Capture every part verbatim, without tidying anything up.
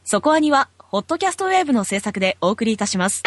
そこアニはホットキャストウェーブの制作でお送りいたします。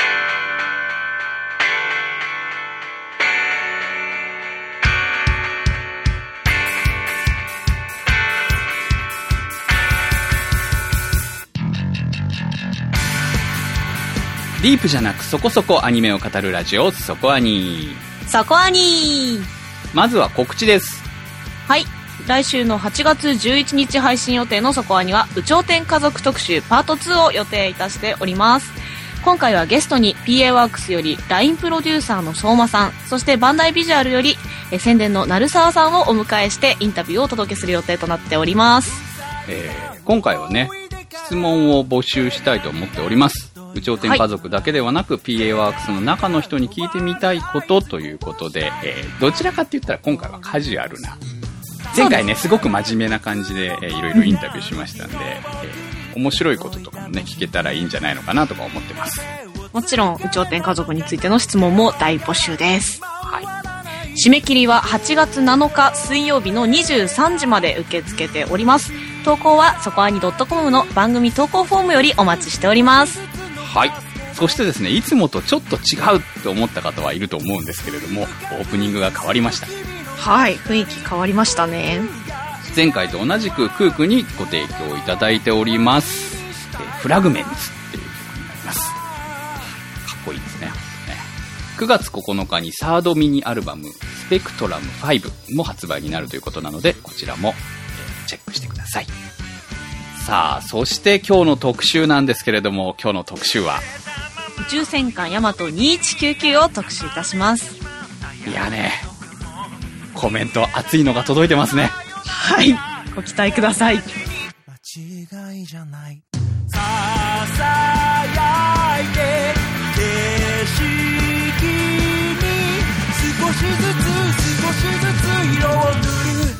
ディープじゃなくそこそこアニメを語るラジオ、そこアニ。 そこアニ。 まずは告知です。 はい、来週のはちがつじゅういちにち配信予定のそこアニは有頂天家族特集パートツーを予定いたしております。今回はゲストに ピーエー ワークスより ライン プロデューサーの相馬さん、そしてバンダイビジュアルよりえ宣伝の鳴沢さんをお迎えしてインタビューをお届けする予定となっております。 えー、今回はね、質問を募集したいと思っております。有頂天家族だけではなく、はい、ピーエー ワークスの中の人に聞いてみたいことということで、えー、どちらかって言ったら今回はカジュアルな、前回ねすごく真面目な感じで、えー、いろいろインタビューしましたんで、えー、面白いこととかもね聞けたらいいんじゃないのかなとか思ってます。 もちろん有頂天家族についての質問も大募集です。 はい、 締め切りははちがつなのか水曜日のにじゅうさんじまで受け付けております。投稿はそこアニ .com の番組投稿フォームよりお待ちしております。 はい、そしてですね、いつもとちょっと違うって思った方はいると思うんですけれども、オープニングが変わりました。 はい、雰囲気変わりましたね。 前回と同じくクークにご提供いただいております、えー、フラグメンツっていう曲になります。かっこいいですね。くがつここのかにサードミニアルバムスペクトラムファイブも発売になるということなので、こちらも、えー、チェックしてください。さあ、そして今日の特集なんですけれども、今日の特集は宇宙戦艦ヤマトにいちきゅうきゅうを特集いたします。 いやね、コメント熱いのが届いてますね。 はい、ご期待ください。 間違いじゃない、ささやいて景色に少しずつ少しずつ色を塗る、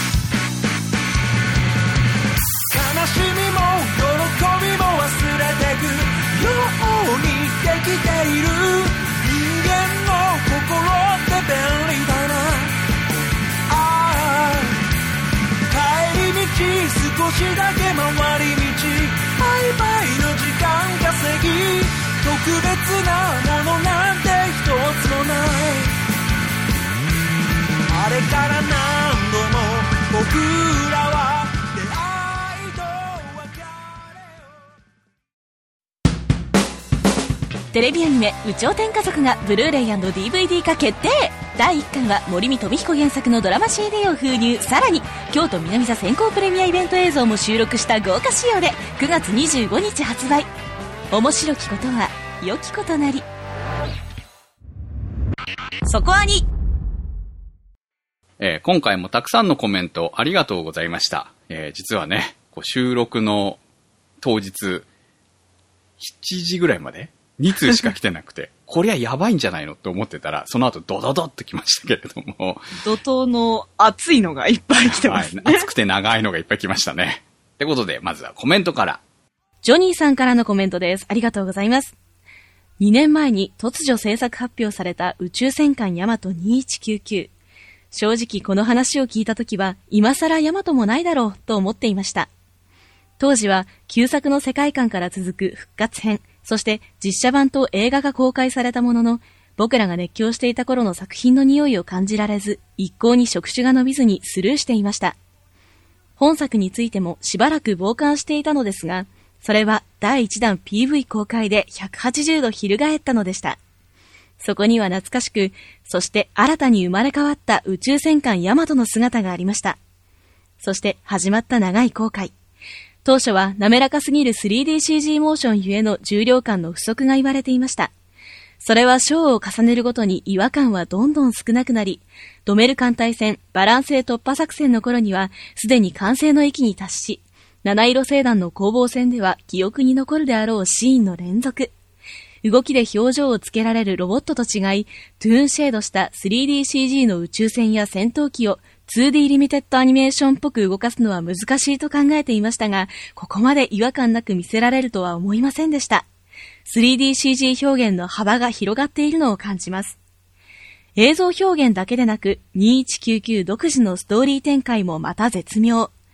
悲しみも喜びも忘れてくようにできている、人間の心って便利だな、ああ帰り道少しだけ回り道、バイバイの時間稼ぎ、特別なものなんて一つもない、あれから何度も僕らはテレビアニメ有頂天家族がブルーレイ&ディーブイディー 化決定。だいいっかんは森見飛彦原作のドラマ シーディー を封入。さらに京都南座先行プレミアイベント映像も収録した豪華仕様でくがつにじゅうごにち発売。面白きことは良きことなり。そこアニ。 えー、今回もたくさんのコメントありがとうございました。えー、実はね、こう収録の当日しちじぐらいまでにつうしか来てなくてこりゃやばいんじゃないのって思ってたら、その後ドドドっと来ましたけれども、 怒涛の熱いのがいっぱい来てますね、 はい、熱くて長いのがいっぱい来ましたね。ってことでまずはコメントから。 ジョニーさんからのコメントです。ありがとうございます。にねんまえに突如制作発表された宇宙戦艦ヤマトにいちきゅうきゅう、正直この話を聞いたときは今更ヤマトもないだろうと思っていました。当時は旧作の世界観から続く復活編、そして実写版と映画が公開されたものの、僕らが熱狂していた頃の作品の匂いを感じられず、一向に触手が伸びずにスルーしていました。本作についてもしばらく傍観していたのですが、それはだいいちだん ピーブイ 公開でひゃくはちじゅうど翻ったのでした。そこには懐かしく、そして新たに生まれ変わった宇宙戦艦ヤマトの姿がありました。そして始まった長い航海。当初は滑らかすぎる スリーディーシージー モーションゆえの重量感の不足が言われていました。それは章を重ねるごとに違和感はどんどん少なくなり、ドメル艦隊戦バラン星突破作戦の頃にはすでに完成の域に達し、七色星団の攻防戦では記憶に残るであろうシーンの連続。動きで表情をつけられるロボットと違い、トゥーンシェードした スリーディーシージー の宇宙船や戦闘機を ツーディー リミテッドアニメーションっぽく動かすのは難しいと考えていましたが、ここまで違和感なく見せられるとは思いませんでした。スリーディーシージー 表現の幅が広がっているのを感じます。映像表現だけでなく、にいちきゅうきゅう独自のストーリー展開もまた絶妙。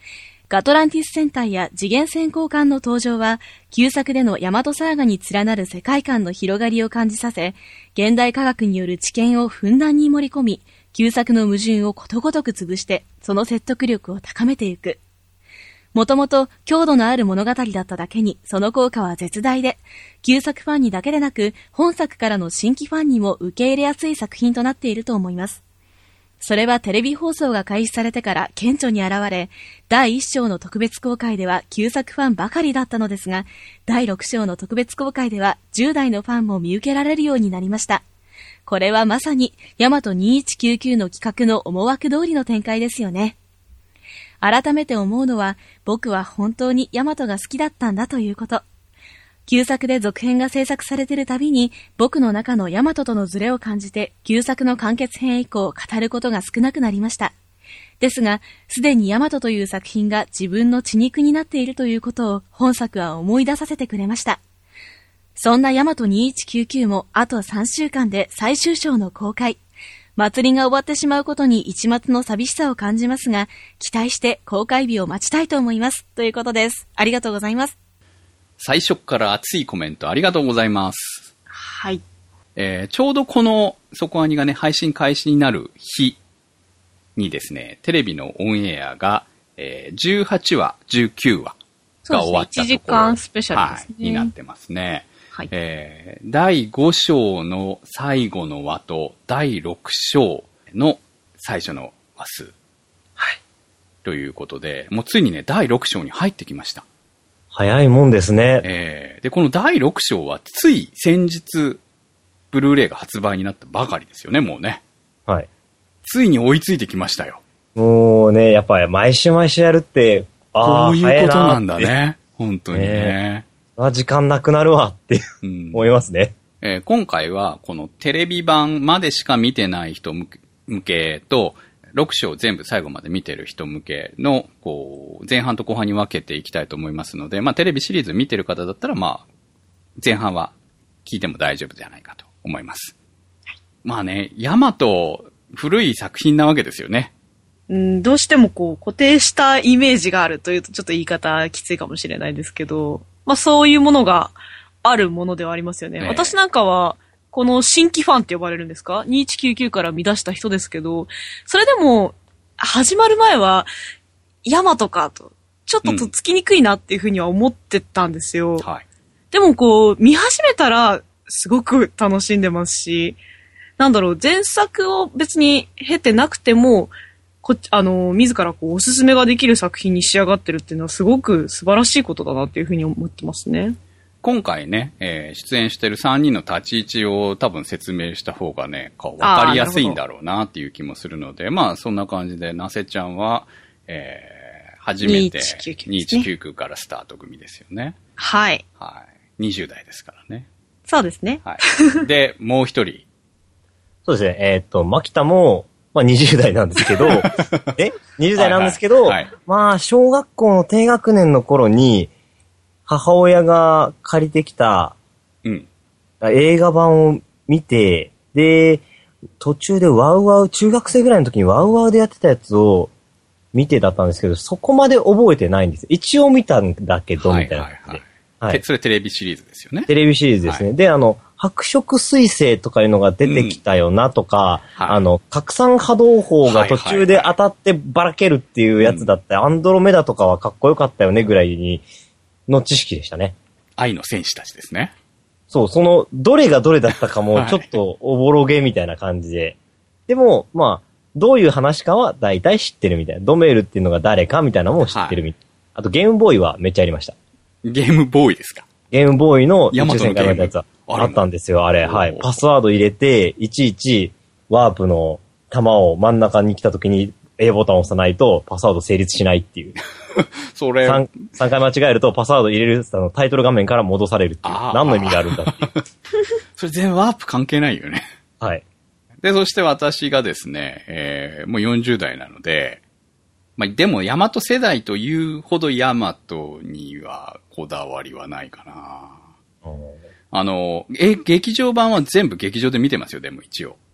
ガトランティス戦隊や次元先行艦の登場は、旧作でのヤマトサーガに連なる世界観の広がりを感じさせ、現代科学による知見をふんだんに盛り込み、旧作の矛盾をことごとく潰して、その説得力を高めていく。もともと強度のある物語だっただけに、その効果は絶大で、旧作ファンにだけでなく、本作からの新規ファンにも受け入れやすい作品となっていると思います。それはテレビ放送が開始されてから顕著に現れ、だいいっ章の特別公開では旧作ファンばかりだったのですが、だいろく章の特別公開ではじゅう代のファンも見受けられるようになりました。これはまさにヤマトにせんひゃくきゅうじゅうきゅうの企画の思惑通りの展開ですよね。改めて思うのは、僕は本当にヤマトが好きだったんだということ。旧作で続編が制作されているたびに、僕の中のヤマトとのズレを感じて、旧作の完結編以降語ることが少なくなりました。ですが、すでにヤマトという作品が自分の血肉になっているということを本作は思い出させてくれました。そんなヤマトにせんひゃくきゅうじゅうきゅうもあとさんしゅうかんで最終章の公開。祭りが終わってしまうことに一末の寂しさを感じますが、期待して公開日を待ちたいと思います。ということです。ありがとうございます。 最初から熱いコメントありがとうございます。 はい。 えー、ちょうどこのそこアニがね、配信開始になる日にですね、テレビのオンエアが、えー、じゅうはちわ、じゅうきゅうわが終わったところ、 いちじかんスペシャルですね。 はい、になってますね。 はい。 えー、だいご章の最後の話とだいろく章の最初の話数。はい。ということで、もうついにね、だいろく章に入ってきました。 早いもんですね。 えー、で、このだいろく章はつい先日、ブルーレイが発売になったばかりですよね、もうね。 はい。 ついに追いついてきましたよ。 もうね、やっぱり毎週毎週やるって、ああ、 こういうことなんだね。本当にね。ねあ、時間なくなるわってうん、思いますね。 えー、今回はこのテレビ版までしか見てない人向け、向けと、ろく章全部最後まで見てる人向けの、こう、前半と後半に分けていきたいと思いますので、まあテレビシリーズ見てる方だったら、まあ、前半は聞いても大丈夫じゃないかと思います。はい、まあね、ヤマト、古い作品なわけですよね。 うん、どうしてもこう、固定したイメージがあるというと、ちょっと言い方きついかもしれないですけど、まあそういうものがあるものではありますよね。ね、私なんかは、この新規ファンって呼ばれるんですか ?にせんひゃくきゅうじゅうきゅう から見出した人ですけど、それでも、始まる前は、ヤマトかと、ちょっととっつきにくいなっていうふうには思ってたんですよ。うん、はい。でもこう、見始めたら、すごく楽しんでますし、なんだろう、前作を別に経てなくても、こあの、自らこう、おすすめができる作品に仕上がってるっていうのはすごく素晴らしいことだなっていうふうに思ってますね。 今回ね、えー、出演してるさんにんの立ち位置を多分説明した方がね、わかりやすいんだろうなっていう気もするので、まあそんな感じで、なせちゃんは、えー、初めてにせんひゃくきゅうじゅうきゅうからスタート組ですよね。 はい。 はい。にじゅう代ですからね。 そうですね。 はい。で、もう一人。 そうですね、えー、っと、牧田も、まあにじゅう代なんですけど、え ?にじゅう 代なんですけど、はいはいはい、まあ小学校の低学年の頃に、母親が借りてきた、うん、映画版を見て、で、途中でワウワウ、中学生ぐらいの時にワウワウでやってたやつを見てだったんですけど、そこまで覚えてないんです。一応見たんだけど、みたいな。はいはいはいはい、それテレビシリーズですよね。 テレビシリーズですね。はい、で、あの、白色彗星とかいうのが出てきたよなとか、うんはい、あの、拡散波動砲が途中で当たってばらけるっていうやつだったり、はいはいはい、アンドロメダとかはかっこよかったよねぐらいに、の知識でしたね。 愛の戦士たちですね。 そう、その、どれがどれだったかも、ちょっとおぼろげみたいな感じで。はい、でも、まあ、どういう話かは大体知ってるみたいな。ドメールっていうのが誰かみたいなのも知ってるみたいな。はい、あと、ゲームボーイはめっちゃありました。 ゲームボーイですか？ ゲームボーイの宇宙戦艦のやつはあったんですよ、あれ。はい。パスワード入れて、いちいちワープの弾を真ん中に来た時に A ボタンを押さないとパスワード成立しないっていう。 それ 3, さんかい間違えるとパスワード入れるあのタイトル画面から戻されるっていう。何の意味があるんだっていう。 それ全然ワープ関係ないよね。 はい。 で、そして私がですね、えー、もうよんじゅう代なので、まあ、でも、ヤマト世代というほどヤマトにはこだわりはないかな。あの、え、劇場版は全部劇場で見てますよ、でも一応。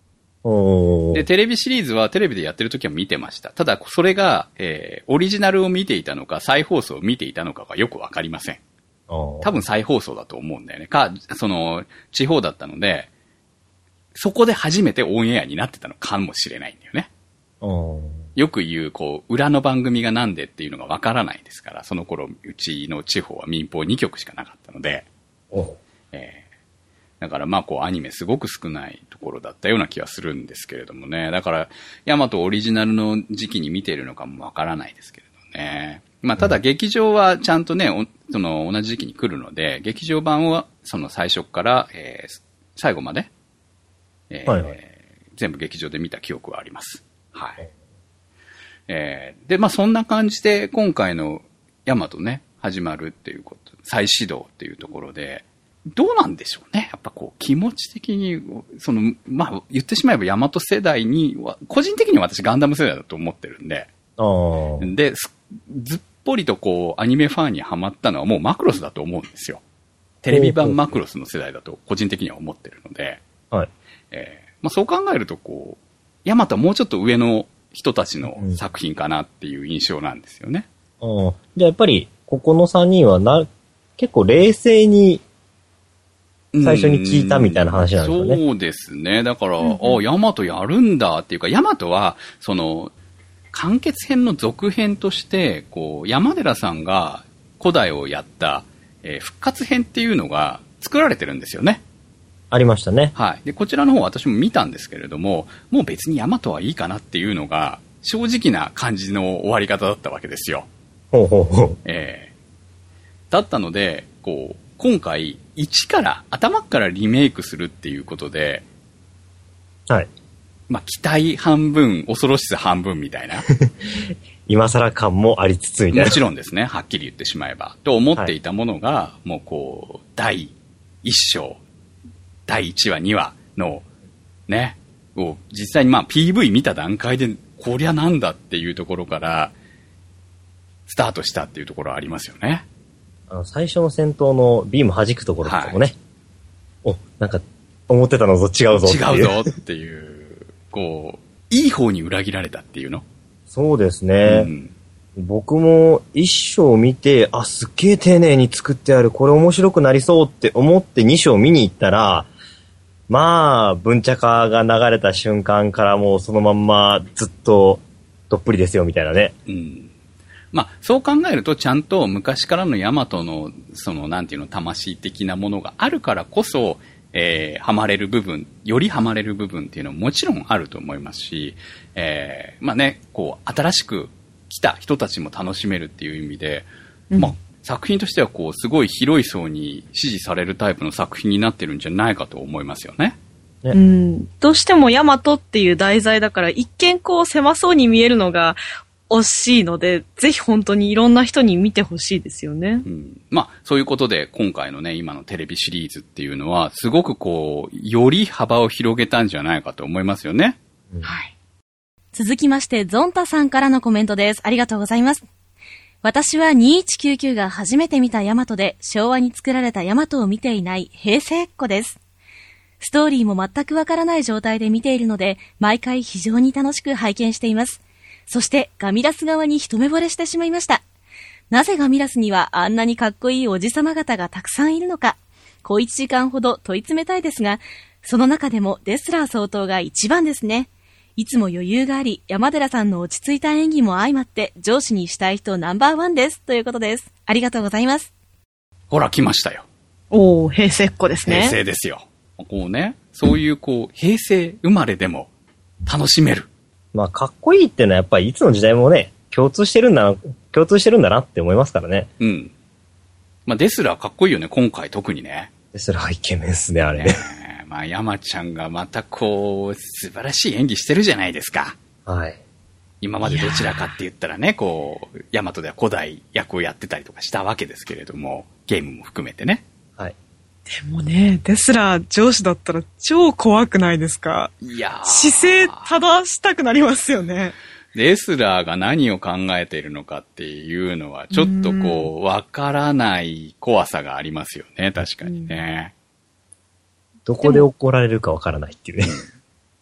おー。 で、テレビシリーズはテレビでやってる時は見てました。ただ、それが、えー、オリジナルを見ていたのか、再放送を見ていたのかがよくわかりません。多分再放送だと思うんだよね。か、その、地方だったので、そこで初めてオンエアになってたのかもしれないんだよね。よく言う、こう、裏の番組がなんでっていうのがわからないですから、その頃、うちの地方は民放にきょくしかなかったので、えー、だからまあこうアニメすごく少ないところだったような気はするんですけれどもね。だから、ヤマトオリジナルの時期に見ているのかもわからないですけれどね。まあただ劇場はちゃんとね、その同じ時期に来るので、劇場版はその最初から、えー、最後まで、えーはいはい、全部劇場で見た記憶はあります。はい。えー、で、まあそんな感じで今回のヤマトね、始まるっていうこと、再始動っていうところで、どうなんでしょうね。やっぱこう気持ち的に、その、まあ言ってしまえばヤマト世代には、個人的には私ガンダム世代だと思ってるんで、で、ずっぽりとこうアニメファンにハマったのはもうマクロスだと思うんですよ。テレビ版マクロスの世代だと個人的には思ってるので、はい。えー、まあそう考えるとこう、ヤマトはもうちょっと上の人たちの作品かなっていう印象なんですよね。 うん、じゃあやっぱり、ここのさんにんはな、結構冷静に、最初に聞いたみたいな話なんですかね。 そうですね。だから、うんうん、あ、ヤマトやるんだっていうか、ヤマトは、その、完結編の続編として、こう、山寺さんが古代をやった、えー、復活編っていうのが作られてるんですよね。 ありましたね。 はい。で、こちらの方私も見たんですけれども、もう別にヤマトはいいかなっていうのが、正直な感じの終わり方だったわけですよ。 ほうほうほう。 えー、だったので、こう、今回、一から、頭からリメイクするっていうことで、 はい。 まあ、期待半分、恐ろしさ半分みたいな。 今更感もありつつみたいな。 もちろんですね、はっきり言ってしまえば。と思っていたものが、はい、もうこう、第一章、第一話、二話の、ね、を実際にまあ ピーブイ 見た段階で、こりゃなんだっていうところから、スタートしたっていうところはありますよね。 あの、最初の戦闘のビーム弾くところとかもね、はい、お、なんか、思ってたのと違うぞっていう。 違うぞっていう、こう、いい方に裏切られたっていうの？ そうですね。うん、僕も一章見て、あ、すっげえ丁寧に作ってある、これ面白くなりそうって思って二章見に行ったら、まあ、文茶化が流れた瞬間からもうそのまんまずっとどっぷりですよみたいなね。 うん。まあ、そう考えるとちゃんと昔からのヤマトの、その、なんていうの、魂的なものがあるからこそ、えー、ハマれる部分、よりハマれる部分っていうのももちろんあると思いますし、えー、まあね、こう、新しく来た人たちも楽しめるっていう意味で、うん、まあ、作品としてはこう、すごい広い層に支持されるタイプの作品になってるんじゃないかと思いますよね。 ね、うん。どうしてもヤマトっていう題材だから、一見こう、狭そうに見えるのが、惜しいので、ぜひ本当にいろんな人に見てほしいですよね。 うん、まあ、そういうことで、今回のね、今のテレビシリーズっていうのは、すごくこう、より幅を広げたんじゃないかと思いますよね。 うん、はい。続きまして、ゾンタさんからのコメントです。ありがとうございます。私はにせんひゃくきゅうじゅうきゅうが初めて見たヤマトで、昭和に作られたヤマトを見ていない平成っ子です。ストーリーも全くわからない状態で見ているので、毎回非常に楽しく拝見しています。そしてガミラス側に一目惚れしてしまいました。なぜガミラスにはあんなにかっこいいおじさま方がたくさんいるのか、小一時間ほど問い詰めたいですが、その中でもデスラー総統が一番ですね。いつも余裕があり、山寺さんの落ち着いた演技も相まって上司にしたい人ナンバーワンです。ということです。ありがとうございます。 ほら来ましたよ。 おー、平成っ子ですね。 平成ですよ。こうね、そういうこう、平成生まれでも楽しめる。 まあ、かっこいいっていうのはやっぱりいつの時代もね、共通してるんだな、共通してるんだなって思いますからね。 うん。まあ、デスラーかっこいいよね、今回特にね。 デスラーイケメンっすね、あれね。 ねまあ、山ちゃんがまたこう、素晴らしい演技してるじゃないですか。 はい。 今までどちらかって言ったらね、こう、ヤマトでは古代役をやってたりとかしたわけですけれども、ゲームも含めてね。 はい。 でもね、デスラー上司だったら超怖くないですか？ いやー。 姿勢正したくなりますよね。 デスラーが何を考えているのかっていうのは、ちょっとこう、わからない怖さがありますよね、確かにね。 どこで怒られるかわからないっていうね。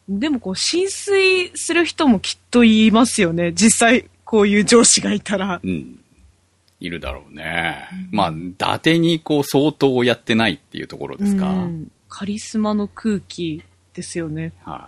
でもこう、浸水する人もきっといますよね。実際、こういう上司がいたら。 うん。いるだろうね。うん、まあ、伊達にこう、相当やってないっていうところですか。うん、 カリスマの空気ですよね。 はい。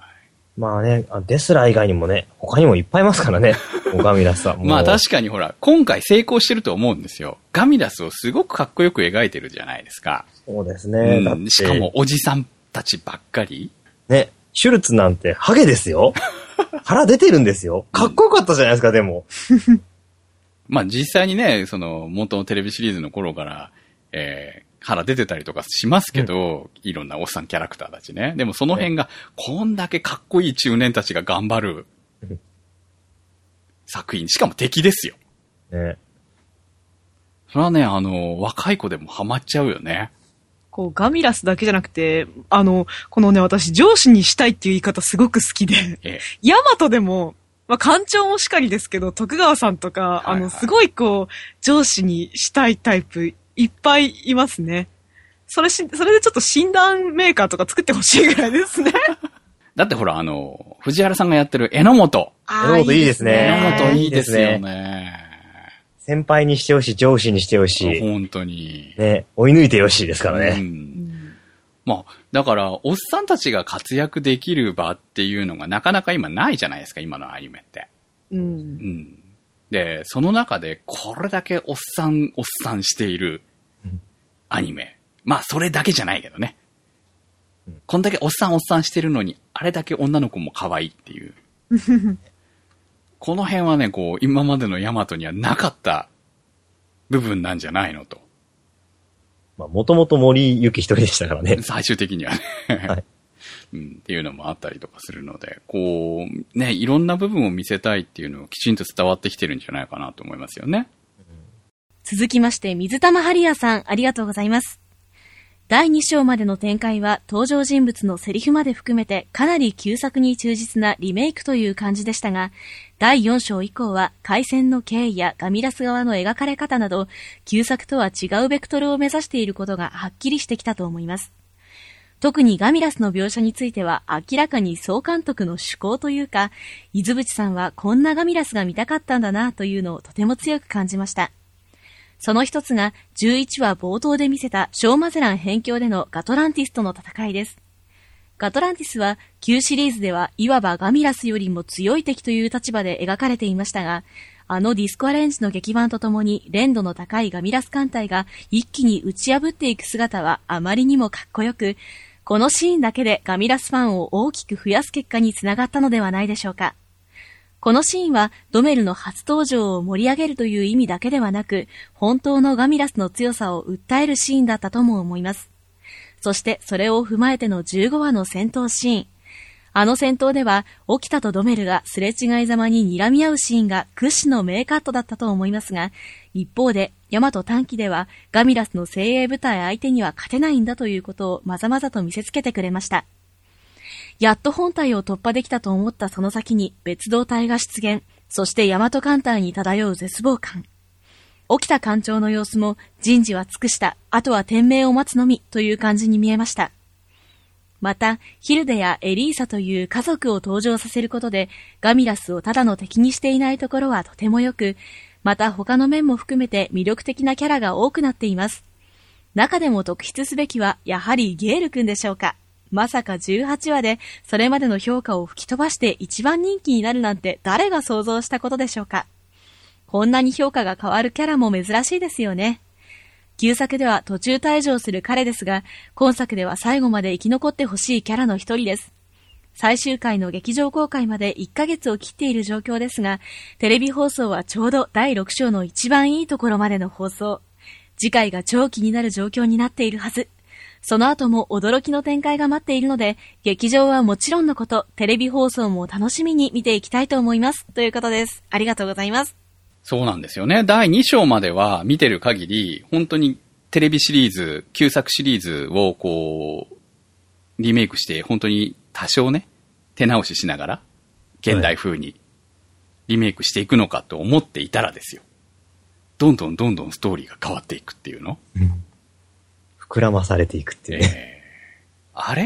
まあね、デスラー以外にもね、他にもいっぱいいますからね。ガミラスさん。 まあ確かにほら、今回成功してると思うんですよ。ガミラスをすごくかっこよく描いてるじゃないですか。 そうですね。 うん、しかもおじさんたちばっかり。 ね、シュルツなんてハゲですよ。腹出てるんですよ。かっこよかったじゃないですか、でも。 まあ実際にね、その元のテレビシリーズの頃から、えー、腹出てたりとかしますけど、うん、いろんなおっさんキャラクターたちね。でもその辺が、こんだけかっこいい中年たちが頑張る作品。しかも敵ですよ。 ね。 それはね、あの、若い子でもハマっちゃうよね。 こう、ガミラスだけじゃなくて、あの、このね、私、上司にしたいっていう言い方すごく好きで、ええ、ヤマトでも、まあ、艦長もしかりですけど、徳川さんとか、はいはい、あの、すごいこう、上司にしたいタイプ、いっぱいいますね。それし、それでちょっと診断メーカーとか作ってほしいぐらいですね。 だってほら、あの、藤原さんがやってる榎本。 榎本いいですね。 榎本いいですよね。 先輩にしてよし、上司にしてよし。 本当に。 ね、追い抜いてよしですからね。うん、 まあ、だから、おっさんたちが活躍できる場っていうのがなかなか今ないじゃないですか、今のアニメって。 うん。うん。で、その中でこれだけおっさん、おっさんしているアニメ。まあ、それだけじゃないけどね。うん、こんだけおっさんおっさんしてるのに、あれだけ女の子も可愛いっていう。この辺はね、こう、今までのヤマトにはなかった部分なんじゃないのと。 まあ、もともと森ゆき一人でしたからね。 最終的にはね、はいうん。っていうのもあったりとかするので、こう、ね、いろんな部分を見せたいっていうのをきちんと伝わってきてるんじゃないかなと思いますよね。 続きまして、水玉ハリアさん、ありがとうございます。だいに章までの展開は登場人物のセリフまで含めてかなり旧作に忠実なリメイクという感じでしたが、だいよん章以降は回戦の経緯やガミラス側の描かれ方など、旧作とは違うベクトルを目指していることがはっきりしてきたと思います。特にガミラスの描写については明らかに総監督の趣向というか、伊豆淵さんはこんなガミラスが見たかったんだなというのをとても強く感じました。その一つがじゅういちわ冒頭で見せたショーマゼラン辺境でのガトランティスとの戦いです。ガトランティスは旧シリーズではいわばガミラスよりも強い敵という立場で描かれていましたが、あのディスコアレンジの劇版とともに連度の高いガミラス艦隊が一気に打ち破っていく姿はあまりにもかっこよく、このシーンだけでガミラスファンを大きく増やす結果につながったのではないでしょうか。このシーンはドメルの初登場を盛り上げるという意味だけではなく、本当のガミラスの強さを訴えるシーンだったとも思います。そしてそれを踏まえてのじゅうごわの戦闘シーン。あの戦闘では、オキタとドメルがすれ違いざまに睨み合うシーンが屈指の名カットだったと思いますが、一方で、ヤマト短期ではガミラスの精鋭部隊相手には勝てないんだということをまざまざと見せつけてくれました。やっと本体を突破できたと思ったその先に別動隊が出現、そしてヤマト艦隊に漂う絶望感。沖田艦長の様子も人事は尽くした、あとは天命を待つのみという感じに見えました。また、ヒルデやエリーサという家族を登場させることでガミラスをただの敵にしていないところはとてもよく、また他の面も含めて魅力的なキャラが多くなっています。中でも特筆すべきはやはりゲール君でしょうか。まさかじゅうはちわでそれまでの評価を吹き飛ばして一番人気になるなんて誰が想像したことでしょうか。こんなに評価が変わるキャラも珍しいですよね。旧作では途中退場する彼ですが、今作では最後まで生き残ってほしいキャラの一人です。最終回の劇場公開までいっかげつを切っている状況ですが、テレビ放送はちょうどだいろく章の一番いいところまでの放送。次回が超気になる状況になっているはず。その後も驚きの展開が待っているので、劇場はもちろんのこと、テレビ放送も楽しみに見ていきたいと思います。ということです。ありがとうございます。 そうなんですよね。だいに章までは見てる限り、本当にテレビシリーズ、旧作シリーズをこう、リメイクして、本当に多少ね、手直ししながら、現代風にリメイクしていくのかと思っていたらですよ。どんどんどんどんストーリーが変わっていくっていうの、うん、 膨らまされていくっていうね。 えー、あれ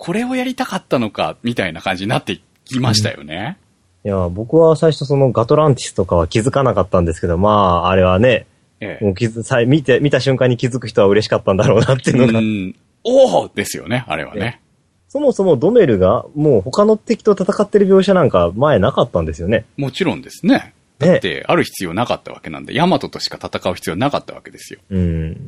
これをやりたかったのか、みたいな感じになってきましたよね。 うん、いや、僕は最初そのガトランティスとかは気づかなかったんですけど、まあ、あれはね、ええ、もう気づさ見て、見た瞬間に気づく人は嬉しかったんだろうなっていうのが。うん、 おーですよね、あれはね。ね、 そもそもドメルがもう他の敵と戦ってる描写なんか前なかったんですよね。 もちろんですね。だって、ある必要なかったわけなんで、ヤマトとしか戦う必要なかったわけですよ。うん。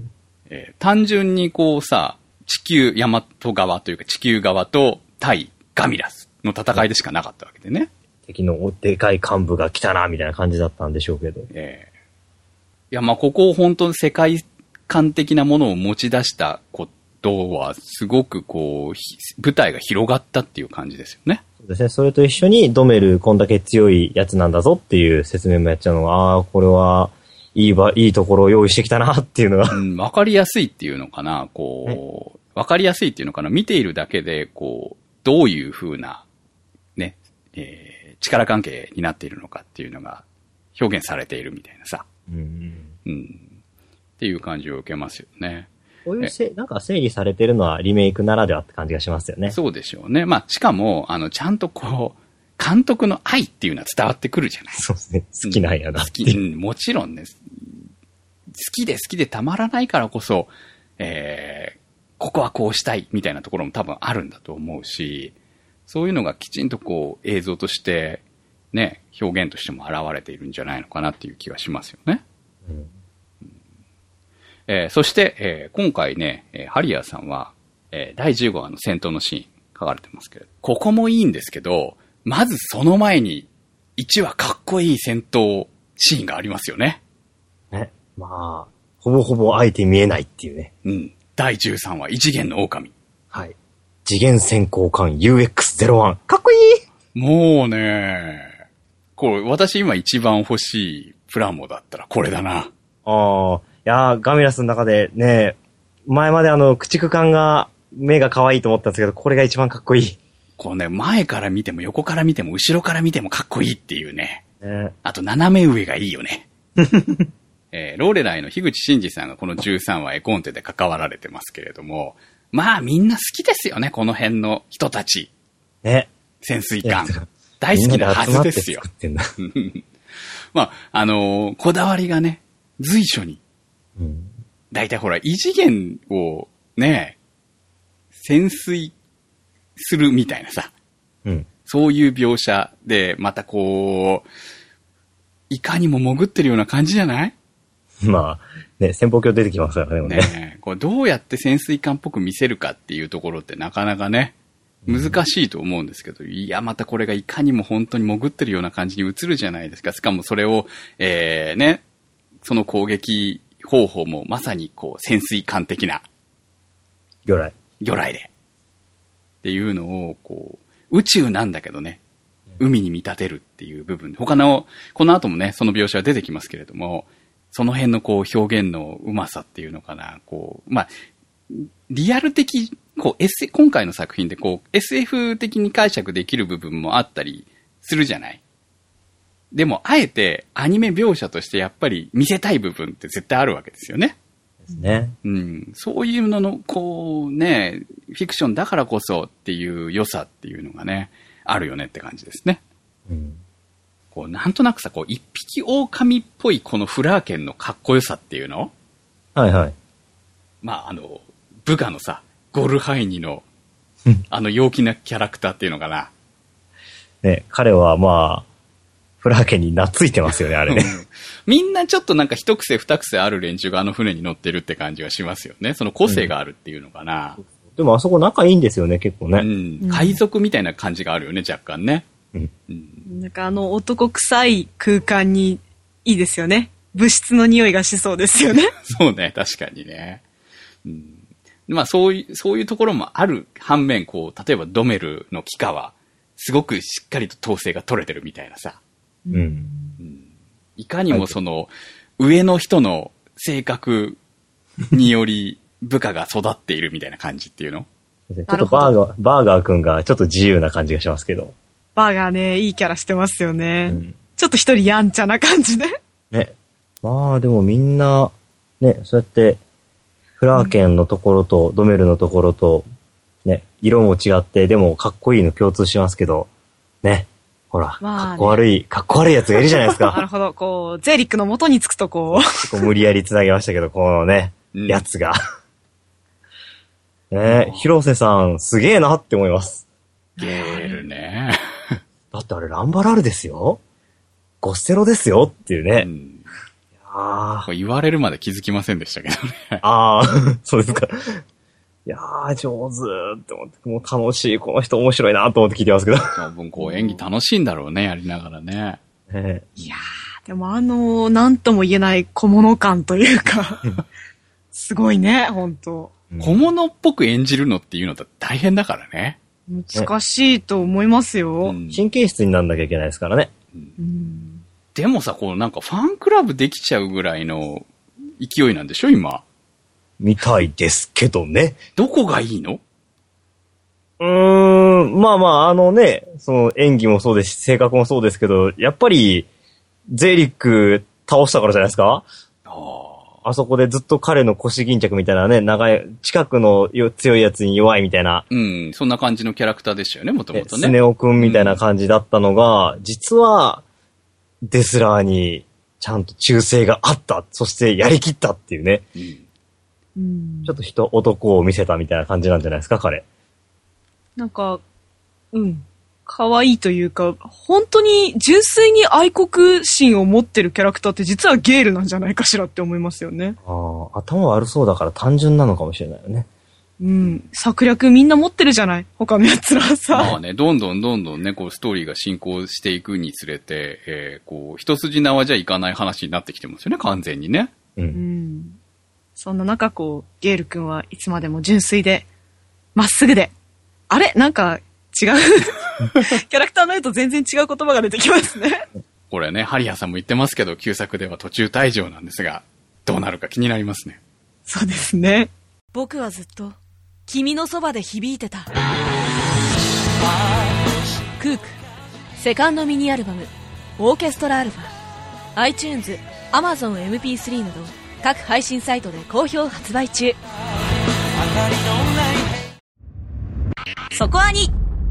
えー、単純にこうさ、地球、ヤマト側というか地球側と対ガミラスの戦いでしかなかったわけでね。 敵のでかい幹部が来たな、みたいな感じだったんでしょうけど。えーいや、まあ、ここを本当に世界観的なものを持ち出したことは、すごくこう、舞台が広がったっていう感じですよね。 そうですね。それと一緒に、ドメル、こんだけ強いやつなんだぞっていう説明もやっちゃうのが、ああ、これは、いいば、いいところを用意してきたなっていうのが。 うん、わかりやすいっていうのかな、こう、わかりやすいっていうのかな、見ているだけで、こう、どういう風な、ね、えー、力関係になっているのかっていうのが表現されているみたいなさ。うんうん、っていう感じを受けますよね。 こういうせ、なんか整理されてるのはリメイクならではって感じがしますよね。 そうでしょうね。まあ、しかも、あの、ちゃんとこう、監督の愛っていうのは伝わってくるじゃない。 そうですね。好きなんやなっていう、 うん。好き、もちろんね、好きで好きでたまらないからこそ、えー、ここはこうしたいみたいなところも多分あるんだと思うし、そういうのがきちんとこう、映像として、ね、表現としても現れているんじゃないのかなっていう気がしますよね。うんうんえー、そして、えー、今回ね、えー、ハリアーさんは、えー、だいじゅうごわの戦闘のシーン書かれてますけど、ここもいいんですけど、まずその前にいちわかっこいい戦闘シーンがありますよね。 ね、まあ、ほぼほぼ相手見えないっていうね。 うん。だいじゅうさんわ異次元の狼。 はい。次元先行艦 ユーエックスゼロワン。かっこいい。 もうね、これ、私今一番欲しいプラモだったらこれだな。 ああ、いやー、ガミラスの中でね、前まであの、駆逐艦が、目が可愛いと思ったんですけど、これが一番かっこいい。 こうね、前から見ても横から見ても後ろから見てもかっこいいっていうね。ねあと斜め上がいいよね。えー、ローレライの樋口真嗣さんがこのじゅうさんわ絵コンテで関わられてますけれども、まあみんな好きですよね、この辺の人たち。ね。潜水艦。大好きなはずですよ。まあ、あのー、こだわりがね、随所に。うん、だいたいほら、異次元をね、潜水するみたいなさ、うん、そういう描写で、またこう、いかにも潜ってるような感じじゃない？ まあ、ね、潜望鏡出てきますからね。ねねこうどうやって潜水艦っぽく見せるかっていうところってなかなかね、難しいと思うんですけど、うん、いや、またこれがいかにも本当に潜ってるような感じに映るじゃないですか。しかもそれを、えー、ね、その攻撃方法もまさにこう潜水艦的な魚雷。 魚雷で。っていうのを、こう、宇宙なんだけどね、海に見立てるっていう部分。他の、この後もね、その描写は出てきますけれども、その辺のこう表現のうまさっていうのかな、こう、まあ、リアル的、こう、S、今回の作品でこう、エスエフ 的に解釈できる部分もあったりするじゃない。でも、あえてアニメ描写としてやっぱり見せたい部分って絶対あるわけですよね。 ですね。 うん。そういうのの、こうね、フィクションだからこそっていう良さっていうのがね、あるよねって感じですね。うん。こう、なんとなくさ、こう、一匹狼っぽいこのフラーケンのかっこよさっていうの？ はいはい。 まあ、あの、部下のさ、ゴルハイニの、あの陽気なキャラクターっていうのかな。 ね、彼はまあ、フラーケンに懐いてますよね、あれね。 みんなちょっとなんか一癖二癖ある連中があの船に乗ってるって感じがしますよね。その個性があるっていうのかな。うん、 でもあそこ仲いいんですよね、結構ね。 うん。海賊みたいな感じがあるよね、若干ね。うん。 うん、なんかあの男臭い空間にいいですよね。物質の匂いがしそうですよね。 そうね、確かにね。うん。まあそういう、そういうところもある反面、こう、例えばドメルの機下は、すごくしっかりと統制が取れてるみたいなさ。うん。うん、いかにもその、上の人の性格により部下が育っているみたいな感じっていうの？ ちょっとバーガー、バーガーくんがちょっと自由な感じがしますけど。 バーガーね、いいキャラしてますよね。うん、ちょっと一人やんちゃな感じで。 ね。まあでもみんな、ね、そうやって、フラーケンのところと、ドメルのところと、ね、 色も違って、でもかっこいいの共通しますけど、ね。ほら、まあね、かっこ悪い、かっこ悪いやつがいるじゃないですか。 なるほど。こう、ゼリックの元につくとこう。 こう無理やり繋げましたけど、このね、うん、やつが。ね、広瀬さん、すげえなって思います。 ゲールね。 だってあれ、ランバラルですよ。ゴステロですよっていうね。うん、いや言われるまで気づきませんでしたけどね。 ああ、そうですか。いやー、上手って思って、もう楽しい、この人面白いなと思って聞いてますけど。 多分こう演技楽しいんだろうね、やりながらね。 ねいやー、でもあのー、なんとも言えない小物感というか、すごいね、ほんと。 小物っぽく演じるのっていうのって大変だからね。 難しいと思いますよ。 うん、神経質になんなきゃいけないですからね。うんうんでもさ、こうなんかファンクラブできちゃうぐらいの勢いなんでしょ、今。 みたいですけどね。 どこがいいの？ うーん、まあまあ、あのね、その演技もそうですし、性格もそうですけど、やっぱり、ゼーリック倒したからじゃないですか？ああそこでずっと彼の腰巾着みたいなね、長い、近くの強いやつに弱いみたいな。 うん、そんな感じのキャラクターでしたよね、もともとね。 スネ夫くんみたいな感じだったのが、うん、実は、デスラーにちゃんと忠誠があった。そしてやりきったっていうね。うん、ちょっと人、男を見せたみたいな感じなんじゃないですか、彼。 なんか、うん。可愛いというか、本当に純粋に愛国心を持ってるキャラクターって実はゲールなんじゃないかしらって思いますよね。 ああ、頭悪そうだから単純なのかもしれないよね。 うん。策略みんな持ってるじゃない他の奴らはさ。 まあね、どんどんどんどんね、こうストーリーが進行していくにつれて、えー、こう、一筋縄じゃいかない話になってきてますよね、完全にね。 うん。うん、そんな中、こう、ゲール君はいつまでも純粋で、まっすぐで、あれなんか違うキャラクターの言うと全然違う言葉が出てきますね。 これね、ハリアさんも言ってますけど、旧作では途中退場なんですが、どうなるか気になりますね。 そうですね。 僕はずっと、君のそばで響いてた。クークセカンドミニアルバムオーケストラアルファ iTunes、Amazon エムピースリー など各配信サイトで好評発売中。そこアニ。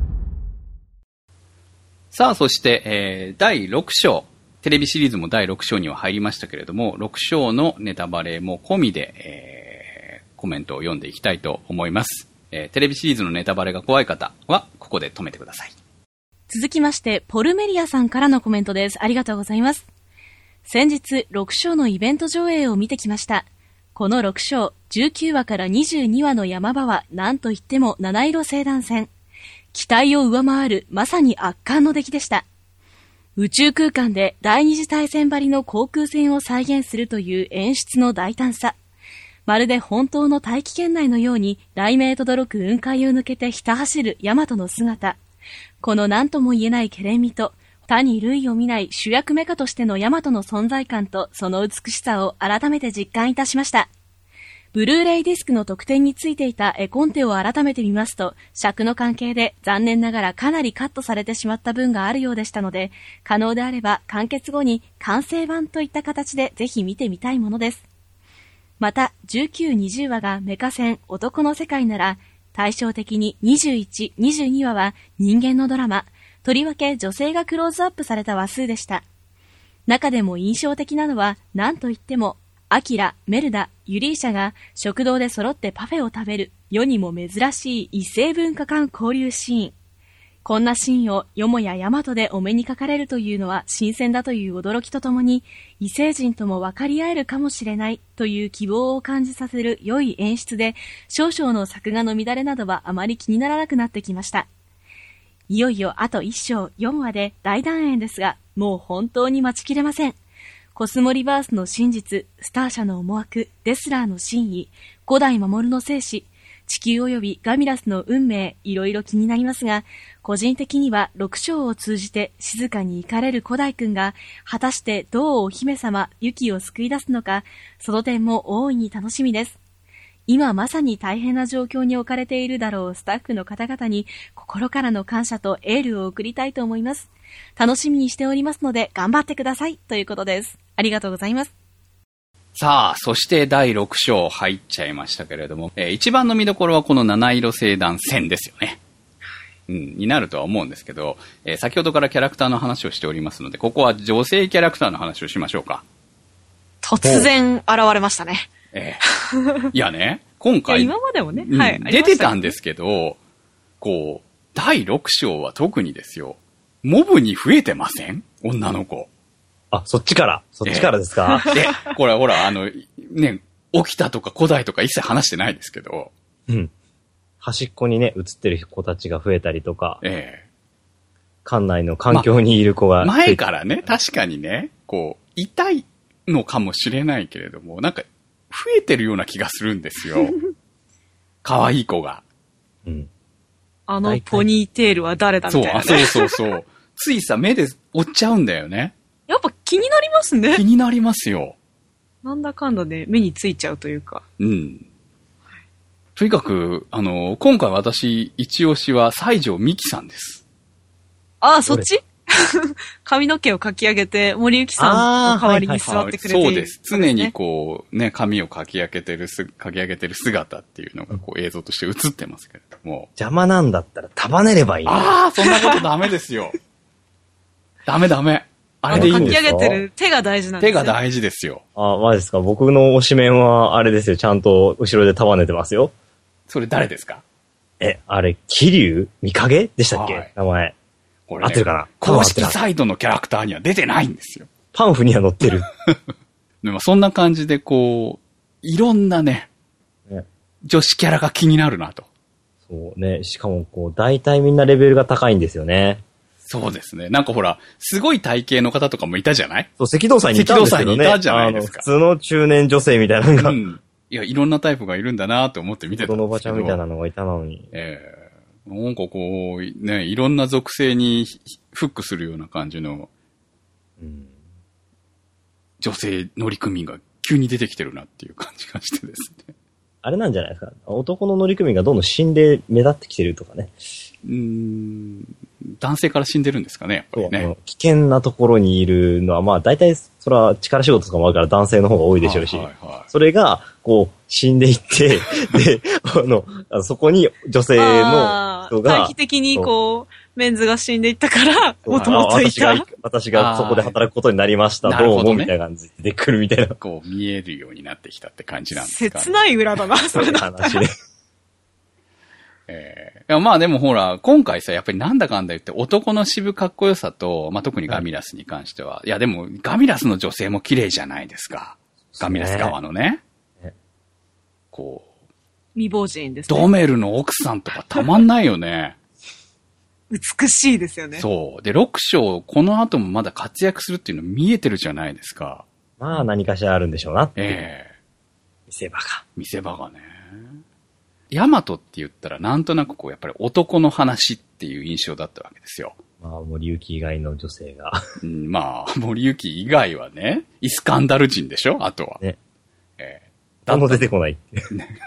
さあ、そして、えー、だいろく章、テレビシリーズもだいろく章には入りましたけれども、ろく章のネタバレも込みで、えーコメントを読んでいきたいと思います、えー。テレビシリーズのネタバレが怖い方はここで止めてください。 続きましてポルメリアさんからのコメントです。ありがとうございます。先日ろく章のイベント上映を見てきました。このろく章じゅうきゅうわからにじゅうにわの山場は何といっても七色星団戦。期待を上回るまさに圧巻の出来でした。宇宙空間で第二次大戦ばりの航空戦を再現するという演出の大胆さ。まるで本当の大気圏内のように雷鳴とどろく雲海を抜けてひた走るヤマトの姿。この何とも言えないケレン味と他に類を見ない主役メカとしてのヤマトの存在感とその美しさを改めて実感いたしました。ブルーレイディスクの特典についていた絵コンテを改めて見ますと、尺の関係で残念ながらかなりカットされてしまった分があるようでしたので、可能であれば完結後に完成版といった形でぜひ見てみたいものです。また、じゅうきゅう、にじゅうわがメカ戦男の世界なら、対照的ににじゅういち、にじゅうにわは人間のドラマ、とりわけ女性がクローズアップされた話数でした。中でも印象的なのは、何といっても、アキラ、メルダ、ユリーシャが食堂で揃ってパフェを食べる、世にも珍しい異性文化間交流シーン。こんなシーンをよもやヤマトでお目にかかれるというのは新鮮だという驚きとともに、異星人とも分かり合えるかもしれないという希望を感じさせる良い演出で、少々の作画の乱れなどはあまり気にならなくなってきました。いよいよあといっ章よんわで大団円ですが、もう本当に待ちきれません。コスモリバースの真実、スター社の思惑、デスラーの真意、古代守の生死、地球及びガミラスの運命、いろいろ気になりますが、個人的にはろく章を通じて静かに行かれる古代くんが、果たしてどうお姫様、ユキを救い出すのか、その点も大いに楽しみです。今まさに大変な状況に置かれているだろうスタッフの方々に、心からの感謝とエールを送りたいと思います。楽しみにしておりますので、頑張ってください。ということです。ありがとうございます。 さあ、そしてだいろく章入っちゃいましたけれども、えー、一番の見どころはこの七色星団戦ですよね。うん、になるとは思うんですけど、えー、先ほどからキャラクターの話をしておりますので、ここは女性キャラクターの話をしましょうか。 突然現れましたね。 えー、いやね、今回。 今までもね、 うん、 はい。 出てたんですけど、こう、だいろく章は特にですよ、モブに増えてません？女の子。 あ、そっちから。そっちからですか？ えー、で、これほら、あの、ね、起きたとか古代とか一切話してないですけど。 うん。端っこにね、映ってる子たちが増えたりとか。ええー。館内の環境にいる子が、 ま。前からね、確かにね、こう、痛いのかもしれないけれども、なんか、増えてるような気がするんですよ。可愛い子が。 うん。あのポニーテールは誰だみたいな、ね。 そう、そうそうそう。ついさ、目で追っちゃうんだよね。 やっぱ気になりますね。 気になりますよ。 なんだかんだで目についちゃうというか。 うん。とにかく、あの、今回私、一押しは西条美紀さんです。 ああ、そっち髪の毛をかき上げて、森幸さんの代わりに座ってくれている、 はいはい、そうです。常にこう、ね、髪をかき上げてるす、かき上げてる姿っていうのがこう映像として映ってますけれども。 邪魔なんだったら束ねればいい。 ああ、そんなことダメですよ。ダメダメ。あれでいいんですか？ かき上げてる手が大事なんですよ。手が大事ですよ。 あ、マジですか。僕の推しメンはあれですよ。ちゃんと後ろで束ねてますよ。 それ誰ですか？ え、あれ、桐生見影でしたっけ、はい、名前。これ、ね、合ってるかな？ 公式サイトのキャラクターには出てないんですよ。 パンフには載ってる。 でもそんな感じでこう、いろんなね、ね女子キャラが気になるなと。 そうね。しかもこう、大体みんなレベルが高いんですよね。 そうですね。なんかほら、すごい体型の方とかもいたじゃない？ そう、赤道祭にいたんですけどね。 赤道祭にいたじゃないですか。 普通の中年女性みたいなのが。うん。 いや、いろんなタイプがいるんだなと思って見てたんですけど。 子供おばちゃんみたいなのがいたのに。 ええー。なんかこう、ね、いろんな属性にフックするような感じの、うん、女性乗組員が急に出てきてるなっていう感じがしてですね。 あれなんじゃないですか。男の乗組員がどんどん死んで目立ってきてるとかね。 うーん、男性から死んでるんですかね、やっぱりね。 危険なところにいるのは、まあ大体、それは力仕事とかもあるから男性の方が多いでしょうし、はいはいはい、それが、こう、死んでいって、で、あの、そこに女性の人が、 短期的にこう、メンズが死んでいったから、もともといた。 私が、私がそこで働くことになりました。どうも、みたいな感じで来るみたいな。 こう、見えるようになってきたって感じなんですか。 切ない裏だな、それだったら。話で。 えー、まあでもほら、今回さ、やっぱりなんだかんだ言って男の渋かっこよさと、まあ特にガミラスに関しては、はい、いやでもガミラスの女性も綺麗じゃないですか。ガミラス側のね。ねこう。 未亡人ですね。 ドメルの奥さんとかたまんないよね。 美しいですよね。 そう。で、ろく章、この後もまだ活躍するっていうの見えてるじゃないですか。 まあ何かしらあるんでしょうなって。 ええー。見せ場が。 見せ場がね。ヤマトって言ったらなんとなくこうやっぱり男の話っていう印象だったわけですよ。 まあ森行以外の女性が。 うん、まあ森行以外はね、イスカンダル人でしょあとは。ね。 ええー。誰も出てこないって。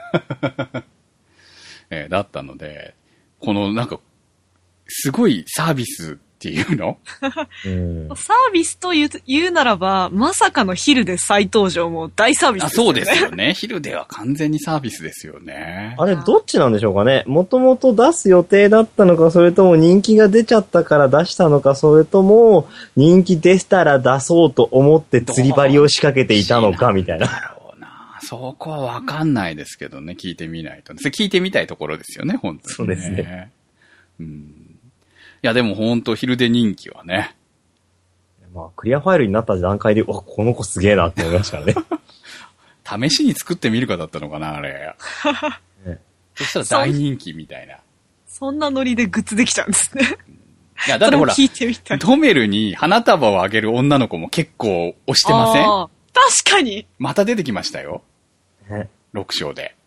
えー、だったので、このなんか、すごいサービスっていうの、 うん、サービスと言う、言うならば、まさかのヒルで再登場も大サービスですよね。 あ、そうですよね。ヒルでは完全にサービスですよね。 あれ、どっちなんでしょうかね。もともと出す予定だったのか、それとも人気が出ちゃったから出したのか、それとも人気出たら出そうと思って釣り針を仕掛けていたのか、みたいな。 だろうな。そこはわかんないですけどね、聞いてみないと。それ聞いてみたいところですよね、本当に、ね。 そうですね。 うん。いや、でも本当ヒルで人気はね。 まあ、クリアファイルになった段階で、わ、この子すげえなって思いましたからね。試しに作ってみるかだったのかな、あれ。ね、そしたら大人気みたいな。 そんなノリでグッズできちゃうんですね。 いや、だってほら、 聞いてみたい。 ドメルに花束をあげる女の子も結構推してません？あ、 確かに。 また出てきましたよ。ね、ろく章で。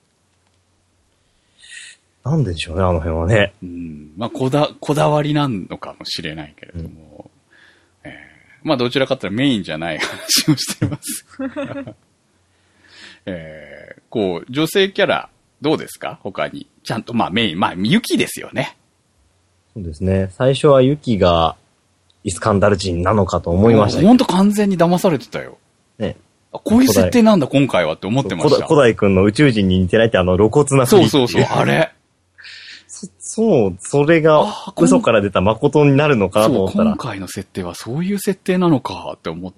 なんでしょうね、あの辺はね。 うん。まあ、こだ、こだわりなのかもしれないけれども。うん、えー、まあ、どちらかというとメインじゃない話をしてます。えー、こう、女性キャラ、どうですか他に。ちゃんと、まあ、メイン、まあ、ユキですよね。 そうですね。最初はユキがイスカンダル人なのかと思いましたけど。 ほんと完全に騙されてたよ。 ね。 こういう設定なんだ今回はって思ってました。 古代くんの宇宙人に似てないってあの露骨な振り。 そうそうそう、あれ。 そ、そう、それが嘘から出た誠になるのかなと思ったら。 そう、今回の設定はそういう設定なのかって思って。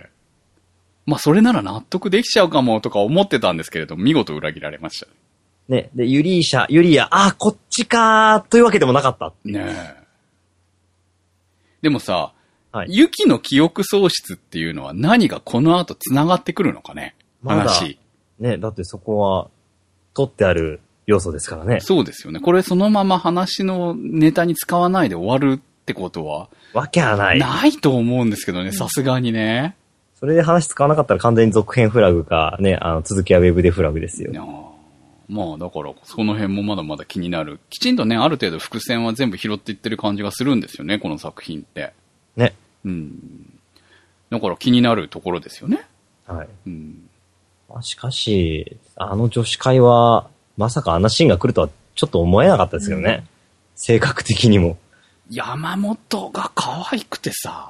まあそれなら納得できちゃうかもとか思ってたんですけれども、見事裏切られましたね。 ね。で、ユリーシャ、ユリア、あ、こっちかーというわけでもなかった。 ねえ。でもさ、 はい、 ユキの記憶喪失っていうのは何がこの後繋がってくるのかね、 まだ話。 ね、だってそこは取ってある要素ですからね。 そうですよね。これそのまま話のネタに使わないで終わるってことは。 わけはない。 ないと思うんですけどね、さすがにね。 それで話使わなかったら完全に続編フラグか、ね、あの、続きはウェブでフラグですよ。 いやまあだから、その辺もまだまだ気になる。きちんとね、ある程度伏線は全部拾っていってる感じがするんですよね、この作品って。 ね。 うん。だから気になるところですよね。 はい。 うん。 まあ、しかし、あの女子会は、まさかあんなシーンが来るとはちょっと思えなかったですよね。うん、性格的にも。 山本が可愛くてさ。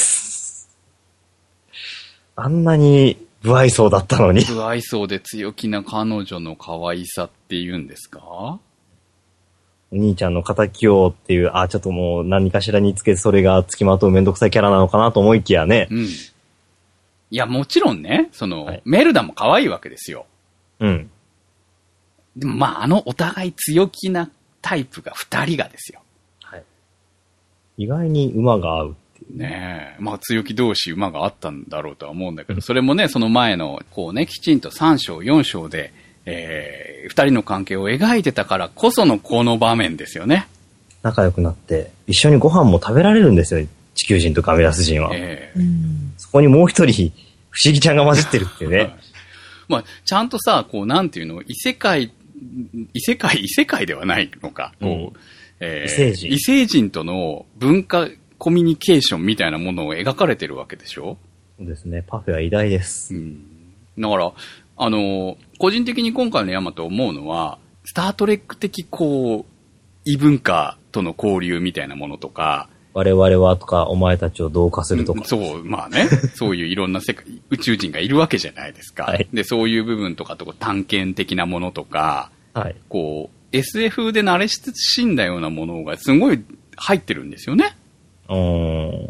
あんなに不愛想だったのに。 不愛想で強気な彼女の可愛さって言うんですか？ お兄ちゃんの仇をっていう、あ、ちょっともう何かしらにつけてそれが付きまとうめんどくさいキャラなのかなと思いきやね。 うん。いや、もちろんね、その、 はい、 メルダも可愛いわけですよ。 うん。 でもまあ、あのお互い強気なタイプが二人がですよ。 はい。意外に馬が合うっていう。 ねえ。まあ、強気同士馬があったんだろうとは思うんだけど、それもね、その前の、こうね、きちんとさん章、よん章で、えー、二人の関係を描いてたからこそのこの場面ですよね。 仲良くなって、一緒にご飯も食べられるんですよ、地球人とガメラス人は。 えー、 そこにもう一人、不思議ちゃんが混じってるっていうね。はい、 まあ、ちゃんとさ、こう、なんていうの、異世界、異世界、異世界ではないのか、こう、うん、えー、異星人。異星人との文化コミュニケーションみたいなものを描かれてるわけでしょ？ そうですね、パフェは偉大です。 うん。だから、あの、個人的に今回のヤマト思うのは、スタートレック的こう、異文化との交流みたいなものとか、 我々はとか、お前たちを同化するとか。 うん、そう、まあね、そういういろんな世界、宇宙人がいるわけじゃないですか。 はい、 で、そういう部分とかと探検的なものとか、 はい、 こう、エスエフ で慣れ親しんだようなものがすごい入ってるんですよね。 うーん。 うん。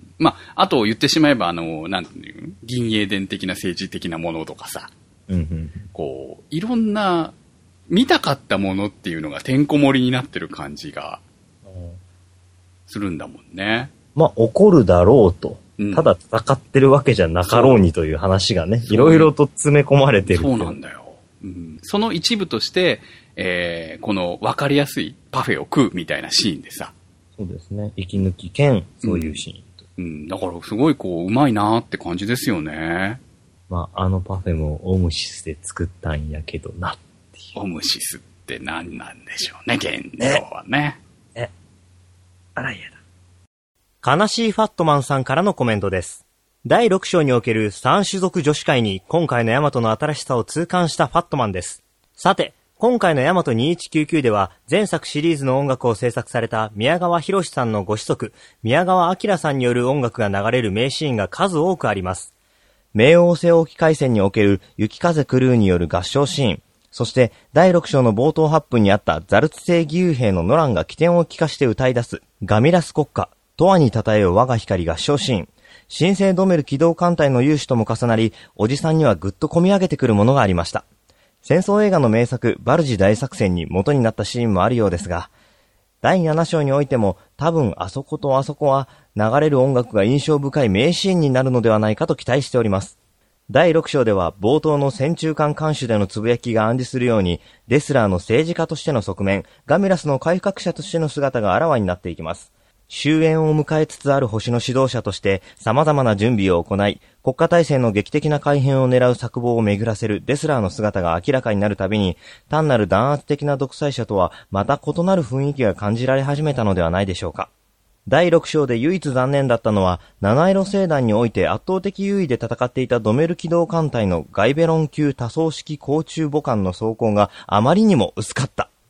まあ、あと言ってしまえば、あの、なんていうの？銀英伝的な政治的なものとかさ、 うんうん、 こう、いろんな、見たかったものっていうのがてんこ盛りになってる感じが、するんだもんね。 まあ、怒るだろうと。 うん、 ただ戦ってるわけじゃなかろうにという話がね、いろいろと詰め込まれてる。 そうなんだよ。うん、その一部として、えー、この分かりやすいパフェを食うみたいなシーンでさ。 そうですね。息抜き兼、そういうシーン、うん。うん。だからすごいこう、うまいなーって感じですよね。 まあ、あのパフェもオムシスで作ったんやけどなっていう。 オムシスって何なんでしょうね、現状はね。 え、えあら嫌だ。悲しいファットマンさんからのコメントです。だいろく章における三種族女子会に今回のヤマトの新しさを痛感したファットマンです。さて、今回のヤマトにせんひゃくきゅうじゅうきゅうでは前作シリーズの音楽を制作された宮川博さんのご子息、宮川明さんによる音楽が流れる名シーンが数多くあります。冥王星沖海戦における雪風クルーによる合唱シーン、そしてだいろく章の冒頭はっぷんにあったザルツ星義勇兵のノランが起点を利かして歌い出すガミラス国歌、永遠に称えよ我が光合唱シーン、新生ドメル機動艦隊の勇姿とも重なり、おじさんにはぐっと込み上げてくるものがありました。戦争映画の名作バルジ大作戦に元になったシーンもあるようですが、だいなな章においても多分あそことあそこは流れる音楽が印象深い名シーンになるのではないかと期待しております。だいろく章では冒頭の戦中間監視でのつぶやきが暗示するように、デスラーの政治家としての側面、ガミラスの改革者としての姿があらわになっていきます。終焉を迎えつつある星の指導者として様々な準備を行い、国家体制の劇的な改変を狙う策謀を巡らせるデスラーの姿が明らかになるたびに、単なる弾圧的な独裁者とはまた異なる雰囲気が感じられ始めたのではないでしょうか。だいろく章で唯一残念だったのは、七色星団において圧倒的優位で戦っていたドメル機動艦隊のガイベロン級多層式空中母艦の装甲があまりにも薄かった。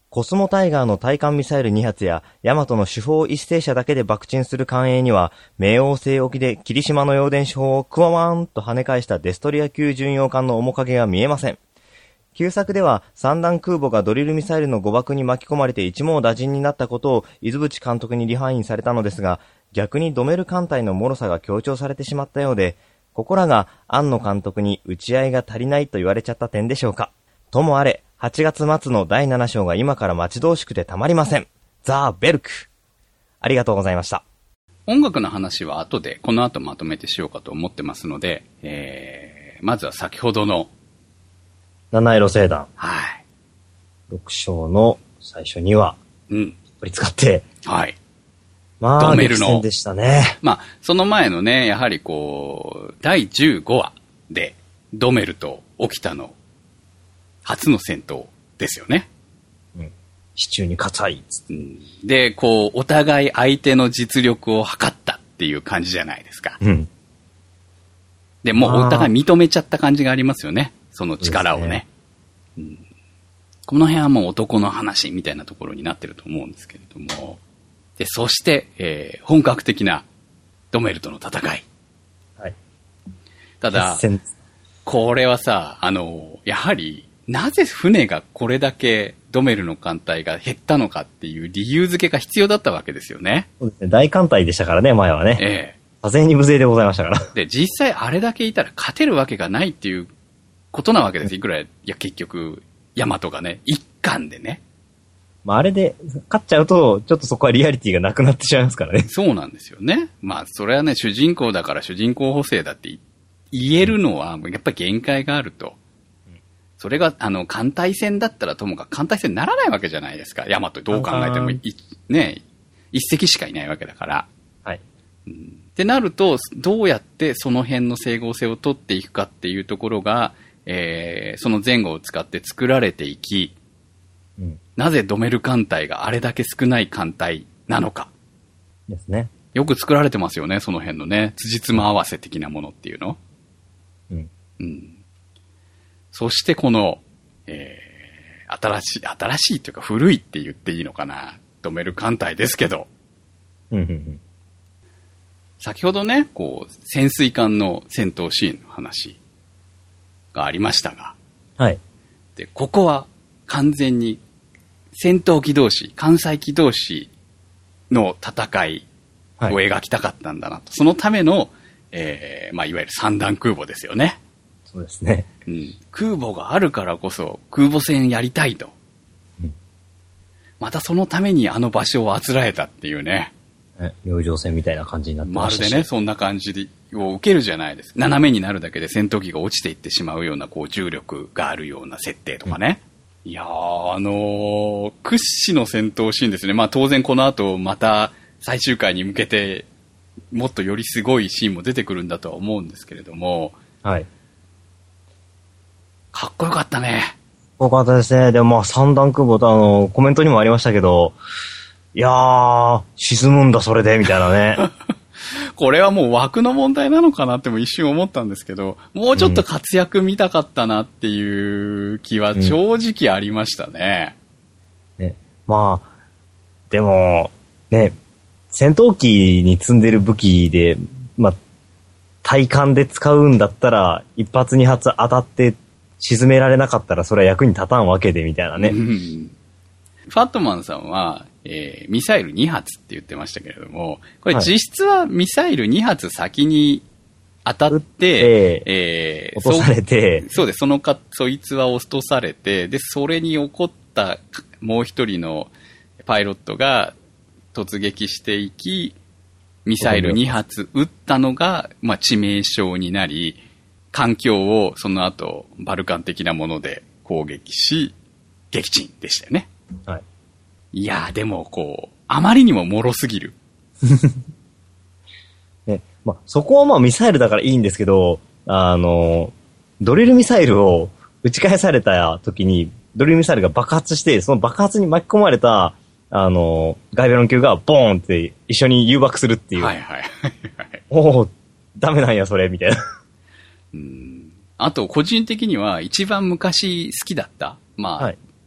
コスモタイガーの対艦ミサイルに発や、ヤマトの主砲一斉射だけで爆沈する艦影には、冥王星沖で霧島の陽電子砲をクワワーンと跳ね返したデストリア級巡洋艦の面影が見えません。旧作では三段空母がドリルミサイルの誤爆に巻き込まれて一網打尽になったことを伊豆淵監督にリハインされたのですが、逆にドメル艦隊の脆さが強調されてしまったようで、ここらが庵野監督に打ち合いが足りないと言われちゃった点でしょうか。ともあれ、はちがつ末のだいなな章が今から待ち遠しくてたまりません。ザ・ベルク。ありがとうございました。 音楽の話は後で、この後まとめてしようかと思ってますので、えー、まずは先ほどの七色星団。 はい。 ろく章の最初には、 うん。 取り使って、 はい。 まあ、 ドメルの激戦でしたね。 まあ、その前のね、やはりこう、だいじゅうごわで、ドメルと沖田の初の戦闘ですよね。 うん。支柱に硬い、 うん。で、こう、お互い相手の実力を測ったっていう感じじゃないですか。 うん。 で、もうお互い認めちゃった感じがありますよね。その力をね。ねうん、この辺はもう男の話みたいなところになってると思うんですけれども。で、そして、えー、本格的なドメルとの戦い。 はい。 ただ、これはさ、あの、やはり、なぜ船がこれだけドメルの艦隊が減ったのかっていう理由付けが必要だったわけですよね。 そうですね。大艦隊でしたからね、前はね。 ええ。 多勢に無勢でございましたから。 で、実際あれだけいたら勝てるわけがないっていうことなわけです。いくら、いや結局、ヤマトがね、一艦でね。 まあ、あれで勝っちゃうと、ちょっとそこはリアリティがなくなってしまいますからね。 そうなんですよね。まあ、それはね、主人公だから主人公補正だって言えるのは、やっぱり限界があると。それが、あの、艦隊戦だったらともかく艦隊戦にならないわけじゃないですか。ヤマトどう考えてもい、ね、一隻しかいないわけだから。 はい。 うん、ってなると、どうやってその辺の整合性を取っていくかっていうところが、えー、その前後を使って作られていき、うん、なぜドメル艦隊があれだけ少ない艦隊なのか。 ですね。 よく作られてますよね、その辺のね、辻褄合わせ的なものっていうの。 うん。 うん。そしてこの、えー、新しい、新しいというか古いって言っていいのかな、ドメル艦隊ですけど。 うんうんうん。 先ほどね、こう、潜水艦の戦闘シーンの話がありましたが。 はい。 で、ここは完全に戦闘機同士、艦載機同士の戦いを描きたかったんだなと。はい、そのための、えー、まあ、いわゆる三段空母ですよね。 そうですね。 うん。空母があるからこそ空母戦やりたいと。うん、またそのためにあの場所をあつらえたっていうね。 洋上戦みたいな感じになってましたし。 まるでね、そんな感じを受けるじゃないですか。斜めになるだけで戦闘機が落ちていってしまうような、こう、重力があるような設定とかね。うん、いやー、あのー、屈指の戦闘シーンですね。まあ当然この後また最終回に向けて、もっとよりすごいシーンも出てくるんだとは思うんですけれども。 はい。 かっこよかったね。 かっこよかったですね。でもまあ三段空母とあの、コメントにもありましたけど、いやー、沈むんだそれで、みたいなね。 これはもう枠の問題なのかなっても一瞬思ったんですけど、もうちょっと活躍見たかったなっていう気は正直ありましたね。 うん、ね、まあ、でも、ね、戦闘機に積んでる武器で、まあ、体感で使うんだったら、一発二発当たって沈められなかったらそれは役に立たんわけで、みたいなね。うん、 ファットマンさんは、えー、ミサイルに発って言ってましたけれども、これ実質はミサイルに発先に当たって、 えー、落とされて、 そ、そうです、そのか、そいつは落とされて、で、それに起こったもう一人のパイロットが突撃していき、ミサイルに発撃ったのが、まあ、致命傷になり、環境をその後、バルカン的なもので攻撃し、撃沈でしたよね。 はい。 いやーでもこう、あまりにも脆すぎる。 ね、まあ、そこはまあミサイルだからいいんですけど、あの、ドリルミサイルを撃ち返された時に、ドリルミサイルが爆発して、その爆発に巻き込まれた、あの、ガイベロン級がボーンって一緒に誘爆するっていう。 はいはい。 おお、ダメなんやそれ、みたいな。 うん。あと、個人的には一番昔好きだった。まあ、はい、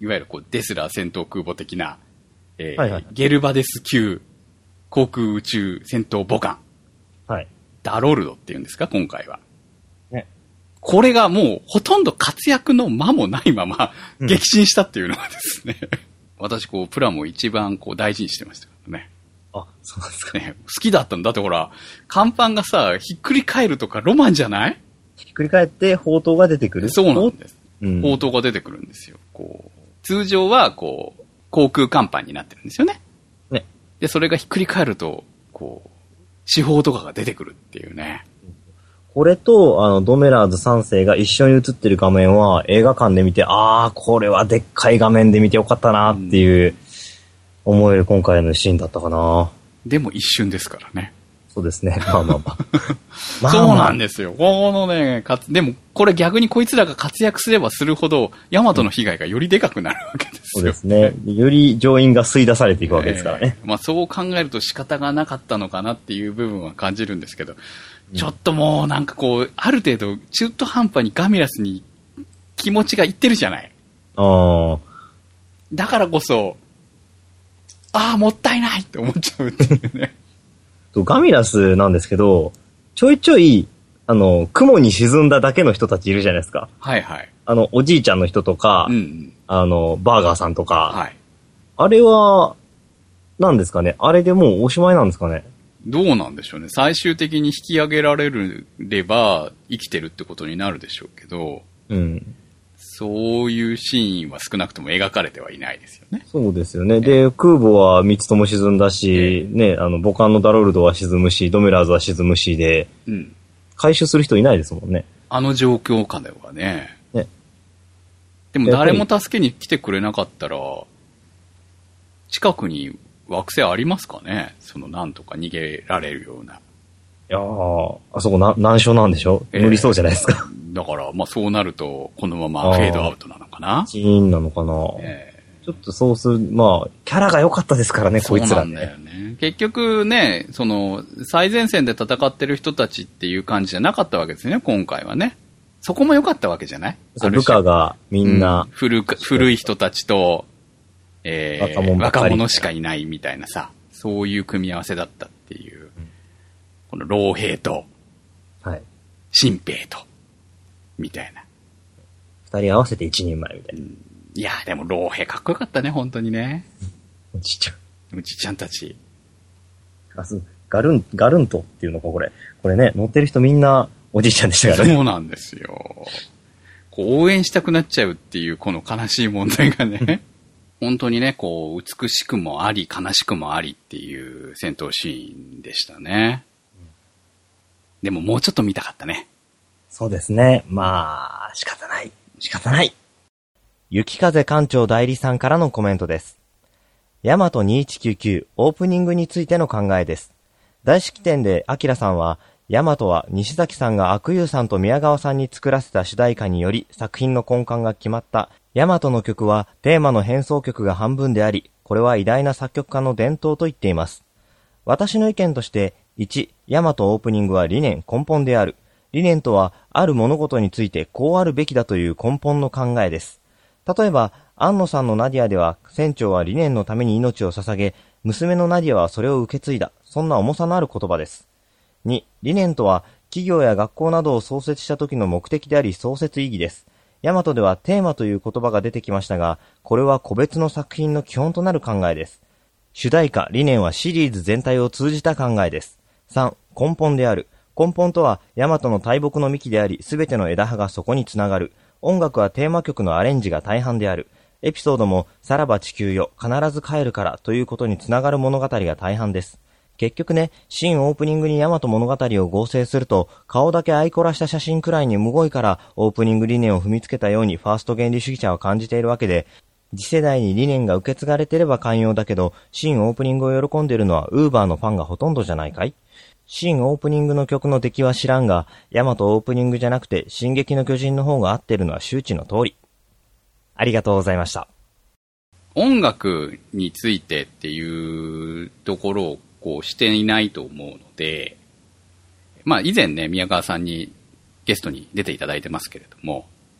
いわゆるこうデスラー戦闘空母的な、えーはいはい、 ゲルバデス級航空宇宙戦闘母艦。 はい。 ダロルドっていうんですか、今回は。 ね。 これがもうほとんど活躍の間もないまま、撃沈したっていうのがですね、うん、私こう、プラモ一番こう大事にしてましたからね。 あ、そうなんですかね。好きだったんだってほら、甲板がさ、ひっくり返るとかロマンじゃない？ ひっくり返って砲塔が出てくる？ そうなんです。うん、砲塔が出てくるんですよ。こう、通常はこう、航空甲板になってるんですよね。 ね。 で、それがひっくり返ると、こう、四方とかが出てくるっていうね。 これと、あの、ドメラーズさん世が一緒に映ってる画面は映画館で見て、あー、これはでっかい画面で見てよかったなっていう、思える今回のシーンだったかな。 でも一瞬ですからね。 そうですね。まあまあまあ。 まあまあそうなんですよ。このね、かつ、でもこれ逆にこいつらが活躍すればするほど、ヤマトの被害がよりでかくなるわけですよ。 そうですね。より乗員が吸い出されていくわけですからね。 えー、まあそう考えると仕方がなかったのかなっていう部分は感じるんですけど、うん、ちょっともうなんかこう、ある程度中途半端にガミラスに気持ちがいってるじゃない。 ああ。 だからこそ、ああ、もったいないって思っちゃうっていうね。 ガミラスなんですけど、ちょいちょい、あの、雲に沈んだだけの人たちいるじゃないですか。 はいはい。 あの、おじいちゃんの人とか、うんうん、あの、バーガーさんとか。 はい。 あれは、何ですかね。あれでもうおしまいなんですかね。 どうなんでしょうね。最終的に引き上げられれば生きてるってことになるでしょうけど、 うん。 そういうシーンは少なくとも描かれてはいないですよね。 そうですよね。で、空母はみっつとも沈んだし、ね、あの、母艦のダロルドは沈むし、ドメラーズは沈むしで、うん。回収する人いないですもんね。 あの状況下ではね。 ね。 でも誰も助けに来てくれなかったら、近くに惑星ありますかね？そのなんとか逃げられるような。 いやー、あそこな難所なんでしょ、えー、無理そうじゃないですか。 だから、まあそうなると、このままフェードアウトなのかな？ チーンなのかな、えー、ちょっとそうする、まあ、キャラが良かったですからね、こいつらね。 そうなんだよね。結局ね、その、最前線で戦ってる人たちっていう感じじゃなかったわけですよね、今回はね。そこも良かったわけじゃない？ 部下がみんな、うん、 古く、古い人たちと、えー、若者若者しかいないみたいなさ、そういう組み合わせだったっていう、うん、この老兵と、 はい。 新兵と、みたいな。 二人合わせて一人前みたいな。うん、 いや、でも老兵かっこよかったね、本当にね。 おじいちゃん。 おじいちゃんたち。 ガルン、ガルントっていうのか、これ。これね、乗ってる人みんなおじいちゃんでしたからね。 そうなんですよ。こう応援したくなっちゃうっていうこの悲しい問題がね。本当にね、こう、美しくもあり、悲しくもありっていう戦闘シーンでしたね。でももうちょっと見たかったね。 そうですね。まあ、仕方ない。仕方ない。雪風館長代理さんからのコメントです。ヤマトにせんひゃくきゅうじゅうきゅうオープニングについての考えです。大式典でアキラさんは、ヤマトは西崎さんが阿久悠さんと宮川さんに作らせた主題歌により作品の根幹が決まった。ヤマトの曲はテーマの変奏曲が半分であり、これは偉大な作曲家の伝統と言っています。私の意見として、いち、ヤマトオープニングは理念根本である。理念とは、ある物事についてこうあるべきだという根本の考えです。例えば、安野さんのナディアでは、船長は理念のために命を捧げ、娘のナディアはそれを受け継いだ。そんな重さのある言葉です。に、理念とは、企業や学校などを創設した時の目的であり創設意義です。ヤマトではテーマという言葉が出てきましたが、これは個別の作品の基本となる考えです。主題歌、理念はシリーズ全体を通じた考えです。さん、根本である。根本とは、ヤマトの大木の幹であり、すべての枝葉がそこにつながる。音楽はテーマ曲のアレンジが大半である。エピソードも、さらば地球よ、必ず帰るからということにつながる物語が大半です。結局ね、新オープニングにヤマト物語を合成すると、顔だけアイコラした写真くらいにむごいからオープニング理念を踏みつけたようにファースト原理主義者は感じているわけで、次世代に理念が受け継がれてれば寛容だけど、新オープニングを喜んでいるのはウーバーのファンがほとんどじゃないかい？新オープニングの曲の出来は知らんが、ヤマトオープニングじゃなくて進撃の巨人の方が合ってるのは周知の通り。ありがとうございました。 音楽についてっていうところをこうしていないと思うので、まあ以前ね、宮川さんにゲストに出ていただいてますけれども、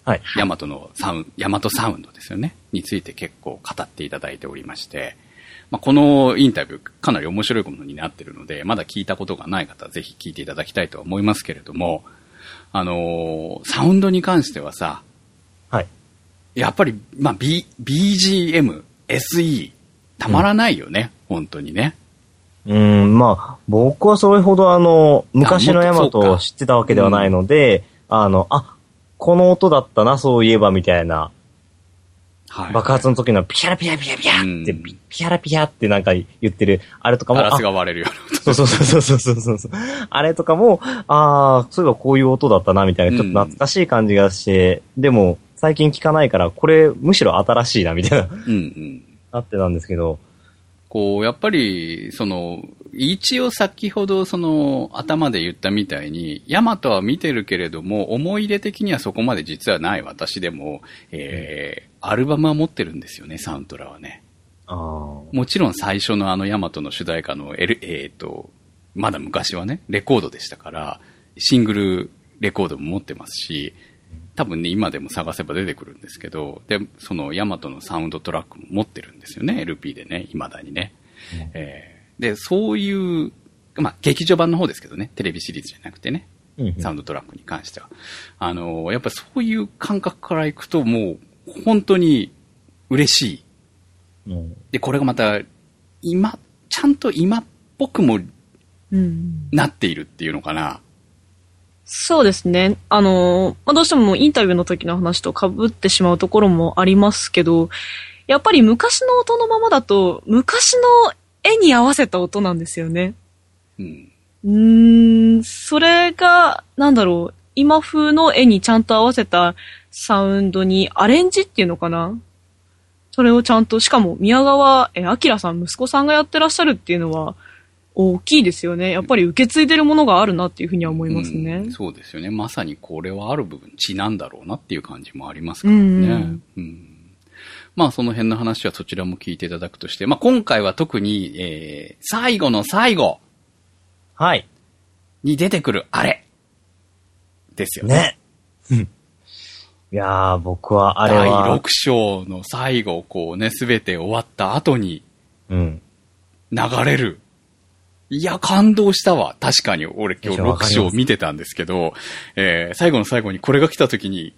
はい。 ヤマトのサウンド、ヤマトサウンドですよね。について結構語っていただいておりまして、まあ、このインタビューかなり面白いものになっているので、まだ聞いたことがない方はぜひ聞いていただきたいとは思いますけれども、あのー、サウンドに関してはさ、 はい。 やっぱり、まあ、B、ビージーエム、エスイー、たまらないよね、うん、本当にね。 うん、まあ、僕はそれほどあの、昔のヤマトを知ってたわけではないので、うん、あの、あ、この音だったな、そういえば、みたいな。はい。爆発の時のピャラピャラピャラピャラって、うん、ピャラピャラってなんか言ってる、あれとかも。 ガラスが割れるような音。そうそうそうそうそうそう。あれとかも、ああ、そういえばこういう音だったな、みたいな、ちょっと懐かしい感じがして、うん、でも、最近聞かないから、これ、むしろ新しいな、みたいな。うんうん。あってなんですけど。 こう、やっぱり、その、一応先ほどその頭で言ったみたいに、ヤマトは見てるけれども、思い入れ的にはそこまで実はない私でも、えー、アルバムは持ってるんですよね、サウントラはね。 あもちろん最初のあのヤマトの主題歌の、L、えっと、まだ昔はね、レコードでしたから、シングルレコードも持ってますし、多分ね、今でも探せば出てくるんですけど、で、そのヤマトのサウンドトラックも持ってるんですよね、エルピー でね、未だにね。うんえーで、そういう、まあ、劇場版の方ですけどね、テレビシリーズじゃなくてね、うんうん、サウンドトラックに関しては。あの、やっぱそういう感覚からいくと、もう、本当に嬉しい。うん、で、これがまた、今、ちゃんと今っぽくも、なっているっていうのかな。うん、 そうですね。あの、まあ、どうしてもインタビューの時の話と被ってしまうところもありますけど、やっぱり昔の音のままだと、昔の絵に合わせた音なんですよね。うん。うーん、それが、なんだろう、今風の絵にちゃんと合わせたサウンドにアレンジっていうのかな？それをちゃんと、しかも宮川え明さん、息子さんがやってらっしゃるっていうのは大きいですよね。やっぱり受け継いでるものがあるなっていうふうには思いますね。 うん、そうですよね。まさにこれはある部分、血なんだろうなっていう感じもありますからね。うんうんうんまあその辺の話はそちらも聞いていただくとして、まあ今回は特に、えー、最後の最後。 はい。 に出てくるあれ。ですよね。 ね。いやー、僕はあれは。 だいろく章の最後、こうね、すべて終わった後に、うん。流れる。いや、感動したわ。確かに、俺今日ろく章見てたんですけど、えー、最後の最後にこれが来た時に、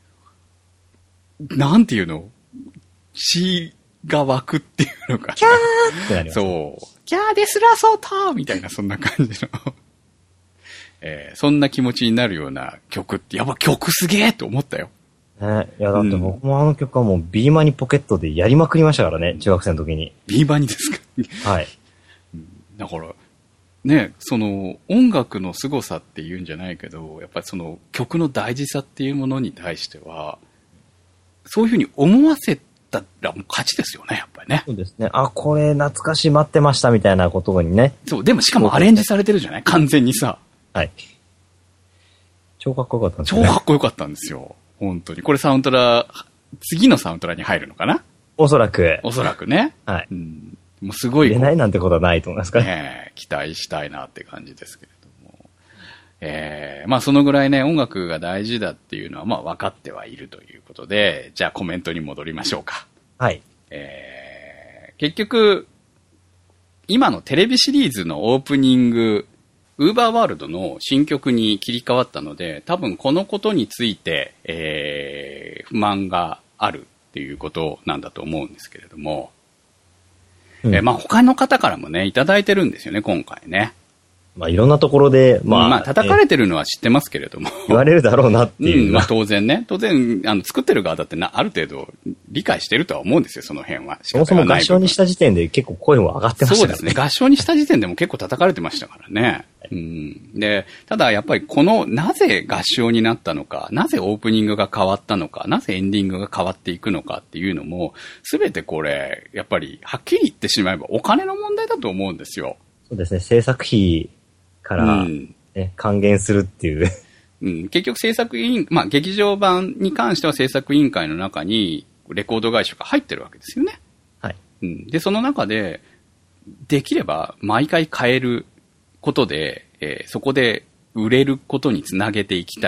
なんていうの血が湧くっていうのかな。 キャーってなります。 そう。キャーですらそうとみたいな、そんな感じの、えー。そんな気持ちになるような曲って、やっぱ曲すげえと思ったよ。 ね、いや、だって僕もあの曲はもう B マニポケットでやりまくりましたからね、中学生の時に。 B マニですかはい。 だから、ね、その音楽の凄さっていうんじゃないけど、やっぱりその曲の大事さっていうものに対しては、そういうふうに思わせたらもう勝ちですよね、やっぱりね。 そうですね。あ、これ懐かしい待ってましたみたいなことにね。 そう、でもしかもアレンジされてるじゃない完全にさ。 はい。超かっこよかったんですよね。超かっこよかったんですよ。本当に。これサウントラ、次のサウントラに入るのかなおそらく。 おそらくね。 はい。 うん、もうすごい。 入れないなんてことはないと思いますからね。期待したいなって感じですけれども。えー、まあそのぐらいね、音楽が大事だっていうのはまあ分かってはいるということで、じゃあコメントに戻りましょうか。 はい。 えー、結局、今のテレビシリーズのオープニング、ウーバーワールドの新曲に切り替わったので、多分このことについて、えー、不満があるっていうことなんだと思うんですけれども、うん、えー、まあ他の方からもね、いただいてるんですよね、今回ね。 まあいろんなところで、まあ。 まあ叩かれてるのは知ってますけれども。 言われるだろうなっていう。 うん、まあ当然ね。当然、あの、作ってる側だってな、ある程度理解してるとは思うんですよ、その辺は。 そもそも合唱にした時点で結構声も上がってましたからね。 そうですね。合唱にした時点でも結構叩かれてましたからね。うん。で、ただやっぱりこの、なぜ合唱になったのか、なぜオープニングが変わったのか、なぜエンディングが変わっていくのかっていうのも、すべてこれ、やっぱりはっきり言ってしまえばお金の問題だと思うんですよ。 そうですね。制作費から、ね、うん、還元するっていう。 うん、結局制作委員、まあ劇場版に関しては制作委員会の中にレコード会社が入ってるわけですよね。 はい。 うん、で、その中で、できれば毎回変えることで、えー、そこで売れることにつなげていきたいっ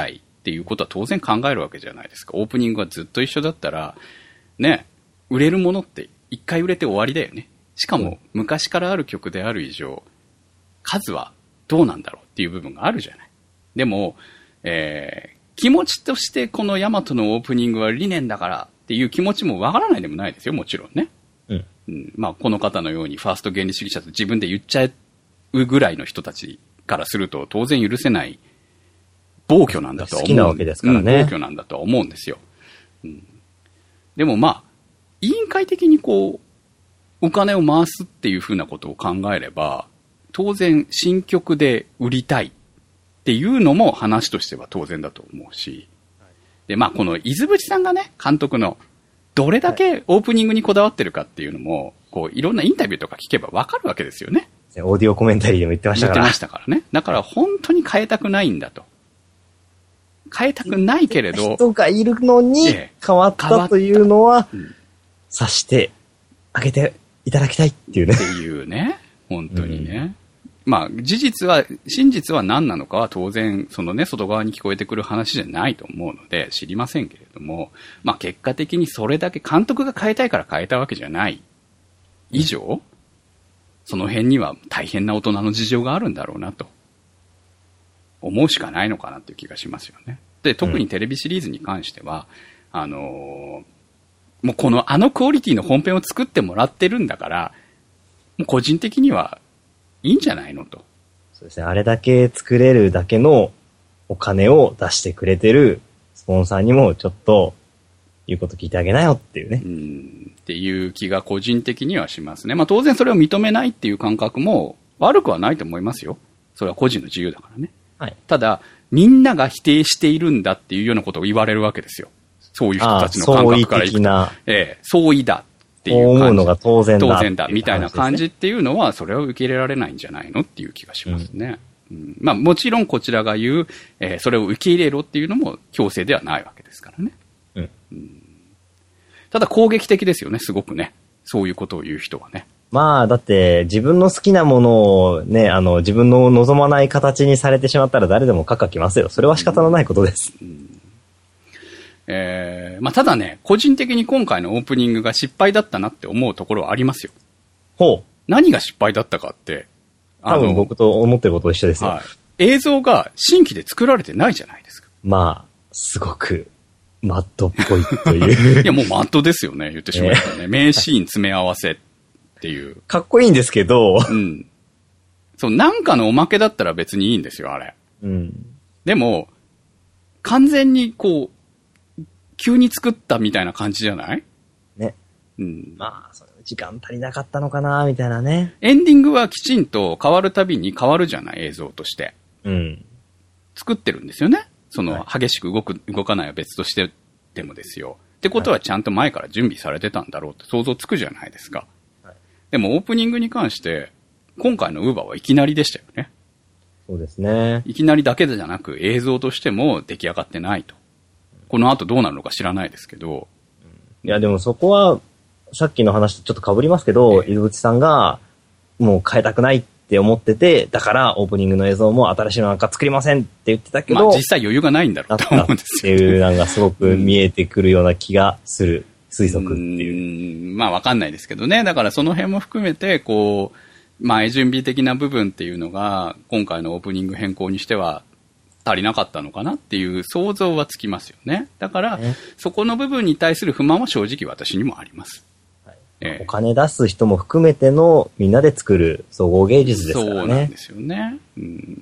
っていうことは当然考えるわけじゃないですか。オープニングがずっと一緒だったら、ね、売れるものって一回売れて終わりだよね。しかも昔からある曲である以上、数はどうなんだろうっていう部分があるじゃない。でも、えー、気持ちとしてこのヤマトのオープニングは理念だからっていう気持ちもわからないでもないですよ、もちろんね。うんうん、まあこの方のようにファースト原理主義者と自分で言っちゃうぐらいの人たちからすると当然許せない暴挙なんだとは思う。 好きなわけですからね。 うん、暴挙なんだとは思うんですよ。うん、でもまあ、委員会的にこう、お金を回すっていうふうなことを考えれば、当然新曲で売りたいっていうのも話としては当然だと思うし、で、まあこの伊豆淵さんがね、監督のどれだけオープニングにこだわってるかっていうのも、こういろんなインタビューとか聞けばわかるわけですよね。 オーディオコメンタリーでも言ってましたから。 言ってましたからね。だから本当に変えたくないんだと。変えたくないけれど。 人がいるのに変わったというのは、察してあげていただきたいっていうね。 っていうね。本当にね。うん、まあ事実は、真実は何なのかは当然、そのね、外側に聞こえてくる話じゃないと思うので知りませんけれども、まあ結果的にそれだけ監督が変えたいから変えたわけじゃない以上、うん、その辺には大変な大人の事情があるんだろうなと思うしかないのかなっていう気がしますよね。で、特にテレビシリーズに関しては、うん、あのー、もうこのあのクオリティの本編を作ってもらってるんだから、もう個人的にはいいんじゃないのと。 そうですね。あれだけ作れるだけのお金を出してくれてるスポンサーにもちょっと言うこと聞いてあげなよっていうね。 うんっていう気が個人的にはしますね。まあ当然それを認めないっていう感覚も悪くはないと思いますよ。それは個人の自由だからね。はい。ただ、みんなが否定しているんだっていうようなことを言われるわけですよ。そういう人たちの感覚からいくと。相違的な。ええ、相違だっていう感じ。 思うのが当然だ。 当然だ。みたいな感じっていうのは、それは受け入れられないんじゃないのっていう気がしますね。うんうん、まあもちろんこちらが言う、えー、それを受け入れろっていうのも強制ではないわけですからね。うんうん、ただ攻撃的ですよね、すごくね。そういうことを言う人はね。 まあ、だって、自分の好きなものをね、あの、自分の望まない形にされてしまったら誰でもカッカきますよ。それは仕方のないことです。うんうん、 えー、まあ、ただね、個人的に今回のオープニングが失敗だったなって思うところはありますよ。 ほう。 何が失敗だったかって、 あの、多分僕と思ってること一緒ですよ。はい。 映像が新規で作られてないじゃないですか。 まあ、すごく、マッドっぽいという。 いや、もうマッドですよね、言ってしまえばね。えー、名シーン詰め合わせっていう。 かっこいいんですけど。 うん。そう、なんかのおまけだったら別にいいんですよ、あれ。うん。でも、完全にこう、急に作ったみたいな感じじゃない？ ね。うん。まあ、それ時間足りなかったのかな、みたいなね。 エンディングはきちんと変わるたびに変わるじゃない、映像として。うん。作ってるんですよね。その、はい、激しく動く、動かないは別としてでもですよ。ってことはちゃんと前から準備されてたんだろうって想像つくじゃないですか。はい、でもオープニングに関して、今回のウーバーはいきなりでしたよね。 そうですね。 いきなりだけじゃなく映像としても出来上がってないと。この後どうなるのか知らないですけど。 いやでもそこは、さっきの話とちょっと被りますけど、伊豆内さんがもう変えたくないって思ってて、だからオープニングの映像も新しいのなんか作りませんって言ってたけど、 まあ実際余裕がないんだろうと思うんですよ。 っていうのがすごく見えてくるような気がする推測っていう。 うーん、まあわかんないですけどね。だからその辺も含めて、こう、前準備的な部分っていうのが、今回のオープニング変更にしては足りなかったのかなっていう想像はつきますよね。だから、そこの部分に対する不満は正直私にもあります。 ええ、お金出す人も含めてのみんなで作る総合芸術ですからね。 そうなんですよね。うん、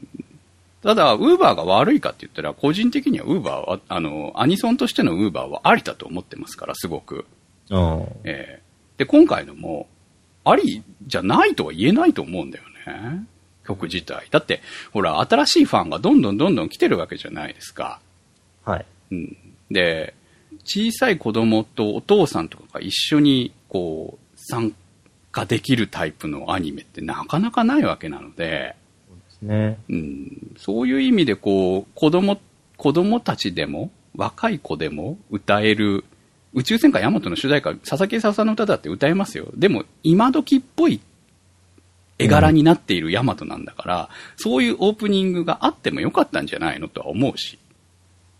ただ、ウーバーが悪いかって言ったら、個人的にはウーバーは、あの、アニソンとしてのウーバーはありだと思ってますから、すごく。うん、ええ、で、今回のも、ありじゃないとは言えないと思うんだよね。曲自体。だって、ほら、新しいファンがどんどんどんどん来てるわけじゃないですか。はい。うん、で、小さい子供とお父さんとかが一緒にこう参加できるタイプのアニメってなかなかないわけなので、 そうですね。 うん、そういう意味でこう子供子供たちでも若い子でも歌える宇宙戦艦ヤマトの主題歌、佐々木久夫さんの歌だって歌えますよ。でも今時っぽい絵柄になっているヤマトなんだから、うん、そういうオープニングがあってもよかったんじゃないのとは思うし。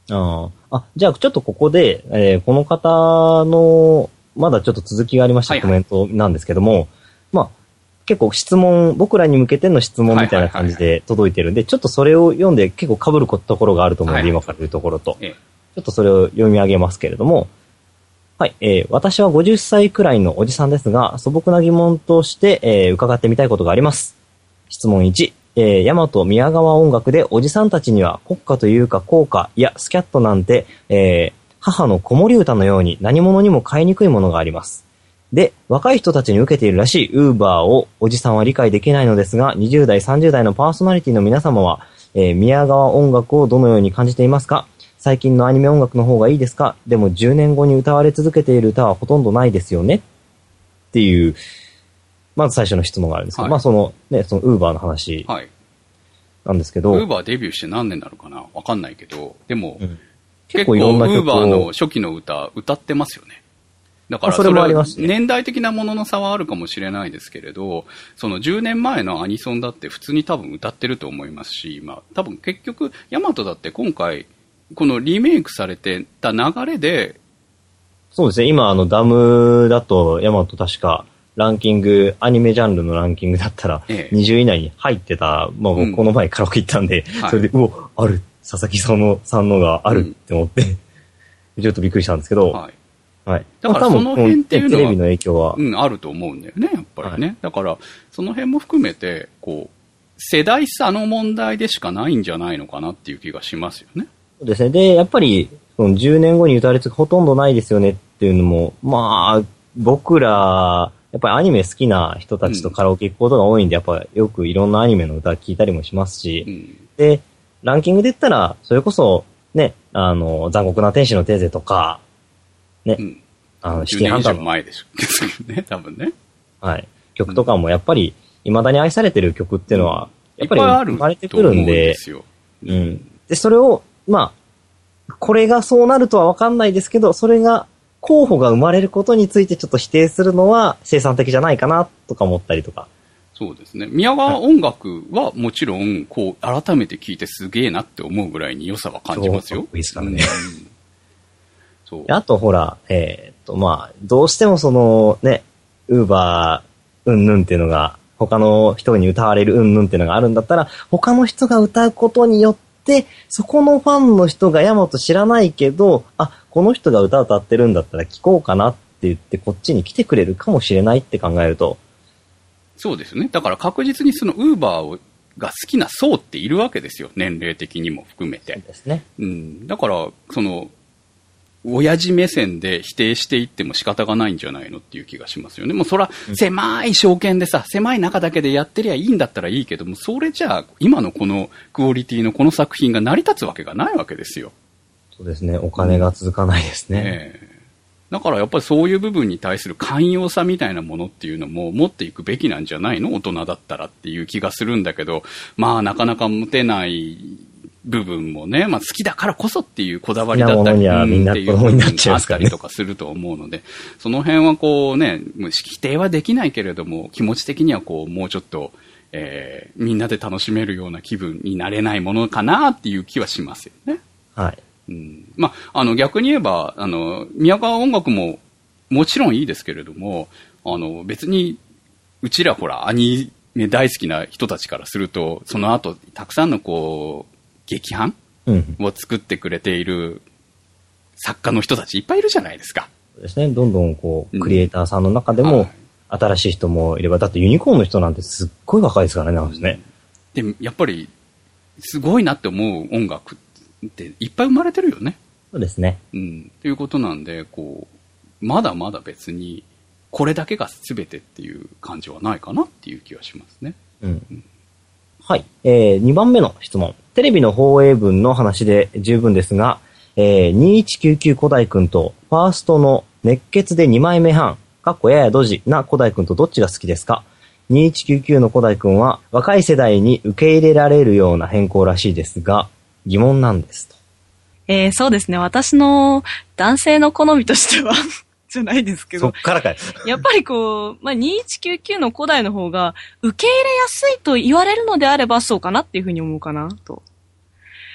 ああ。あ、じゃあちょっとここで、えー、この方の、まだちょっと続きがありましたコメントなんですけども、はいはい、まあ、結構質問、僕らに向けての質問みたいな感じで届いてるんで、ちょっとそれを読んで結構被るところがあると思うので、はい、今から言うところと、ええ。ちょっとそれを読み上げますけれども、はい、えー、私はごじゅっさいくらいのおじさんですが、素朴な疑問として、えー、伺ってみたいことがあります。質問いち、えー、大和宮川音楽でおじさんたちには国歌というか校歌やスキャットなんて、えー、母の子守歌のように何者にも買いにくいものがあります。で、若い人たちに受けているらしいウーバーをおじさんは理解できないのですが、にじゅう代、さんじゅう代のパーソナリティの皆様は、えー、宮川音楽をどのように感じていますか？最近のアニメ音楽の方がいいですか？でもじゅうねんごに歌われ続けている歌はほとんどないですよね？っていう、まず最初の質問があるんですけど、はい、まあそのね、そのウーバーの話なんですけど。 ウーバーデビューして何年なのかな？わかんないけど、でも、うん、 結構いろんな曲を。 ウーバーの初期の歌、歌ってますよね。だからそれは年代的なものの差はあるかもしれないですけれど、そのじゅうねんまえのアニソンだって普通に多分歌ってると思いますし、まあ多分結局、ヤマトだって今回、このリメイクされてた流れで、 そうですね、今あのダムだとヤマト確かランキング、アニメジャンルのランキングだったらにじゅうい以内に入ってた、まあ僕この前カラオケ行ったんで、うん、それで、はい、うお、ある、佐々木さんの、さんのがあるって思って、うん、ちょっとびっくりしたんですけど、はいはい。 だからその辺っていうのは、 テレビの影響は。 うん、あると思うんだよね、やっぱりね。はい、だから、その辺も含めて、こう、世代差の問題でしかないんじゃないのかなっていう気がしますよね。 そうですね。で、やっぱり、そのじゅうねんごに歌われつほとんどないですよねっていうのも、まあ、僕ら、やっぱりアニメ好きな人たちとカラオケ行くことが多いんで、やっぱよくいろんなアニメの歌聞いたりもしますし、うん、で、ランキングで言ったら、それこそ、ね、あの、残酷な天使のテーゼとか、ね。うん、あの、シティハンターの。 前でしょ。ね、多分ね。 はい。曲とかもやっぱり、未だに愛されてる曲っていうのは、やっぱり生まれてくるんで、うん。で、それを、まあ、これがそうなるとは分かんないですけど、それが、候補が生まれることについてちょっと否定するのは生産的じゃないかな、とか思ったりとか。 そうですね。宮川音楽はもちろん、こう、改めて聴いてすげえなって思うぐらいに良さは感じますよ。 いいですからね。うんそうあとほら、えー、っと、まあ、どうしてもそのね、ウーバーうんぬんっていうのが、他の人に歌われるうんぬんっていうのがあるんだったら、他の人が歌うことによって、そこのファンの人がヤマト知らないけど、あ、この人が歌歌ってるんだったら聴こうかなって言ってこっちに来てくれるかもしれないって考えると。 そうですね。だから確実にそのウーバーが好きな層っているわけですよ。年齢的にも含めて。 そうですね。 うん。だから、その、親父目線で否定していっても仕方がないんじゃないのっていう気がしますよね。もうそら、狭い証券でさ、狭い中だけでやってりゃいいんだったらいいけども、それじゃあ、今のこのクオリティのこの作品が成り立つわけがないわけですよ。 そうですね。お金が続かないですね。 うんえー、だからやっぱりそういう部分に対する寛容さみたいなものっていうのも持っていくべきなんじゃないの？大人だったらっていう気がするんだけど、まあなかなか持てない部分もね、まあ好きだからこそっていうこだわりだったり、 みんな子供になっちゃうあったりとかすると思うので、その辺はこうね、否定はできないけれども、気持ち的にはこう、もうちょっと、えー、みんなで楽しめるような気分になれないものかなっていう気はしますよね。 はい。 うん、まあ、あの逆に言えば、あの、宮川音楽ももちろんいいですけれども、あの別に、うちらほら、アニメ大好きな人たちからすると、その後、たくさんのこう、劇版を作ってくれている作家の人たちいっぱいいるじゃないですか。 そうですね。どんどんこう、クリエイターさんの中でも、新しい人もいれば、だってユニコーンの人なんてすっごい若いですからね、なんですね。 で、やっぱり、すごいなって思う音楽っていっぱい生まれてるよね。 そうですね。 うん。ということなんで、こう、まだまだ別に、これだけが全てっていう感じはないかなっていう気はしますね。 うん。うん、はい。えー、にばんめの質問。テレビの放映分の話で十分ですが、えー、にせんひゃくきゅうじゅうきゅう古代くんと、ファーストの熱血でにまいめはん、かっこややドジな古代くんとどっちが好きですか？にせんひゃくきゅうじゅうきゅうの古代くんは若い世代に受け入れられるような変更らしいですが、疑問なんですと。 えー、そうですね。私の男性の好みとしては、じゃないですけど。 そっからかい。 やっぱりこう、まあ、にせんひゃくきゅうじゅうきゅうの古代の方が受け入れやすいと言われるのであればそうかなっていうふうに思うかなと。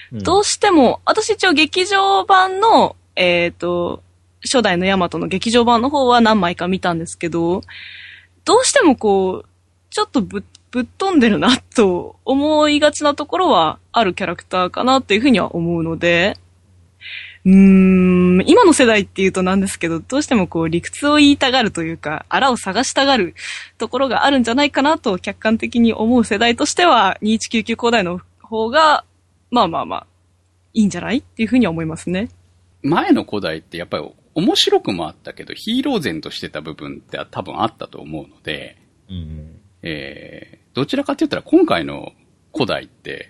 うん、どうしても、私一応劇場版の、えっと、初代のヤマトの劇場版の方は何枚か見たんですけど、どうしてもこう、ちょっとぶ、ぶっ飛んでるなと思いがちなところはあるキャラクターかなというふうには思うので、うーん、今の世代っていうとなんですけど、どうしてもこう理屈を言いたがるというか、あらを探したがるところがあるんじゃないかなと客観的に思う世代としては、にせんひゃくきゅうじゅうきゅう古代の方が、まあまあまあ、いいんじゃないっていうふうには思いますね。 前の古代ってやっぱり面白くもあったけど、ヒーロー然としてた部分って多分あったと思うので、うん、えー、どちらかって言ったら今回の古代って、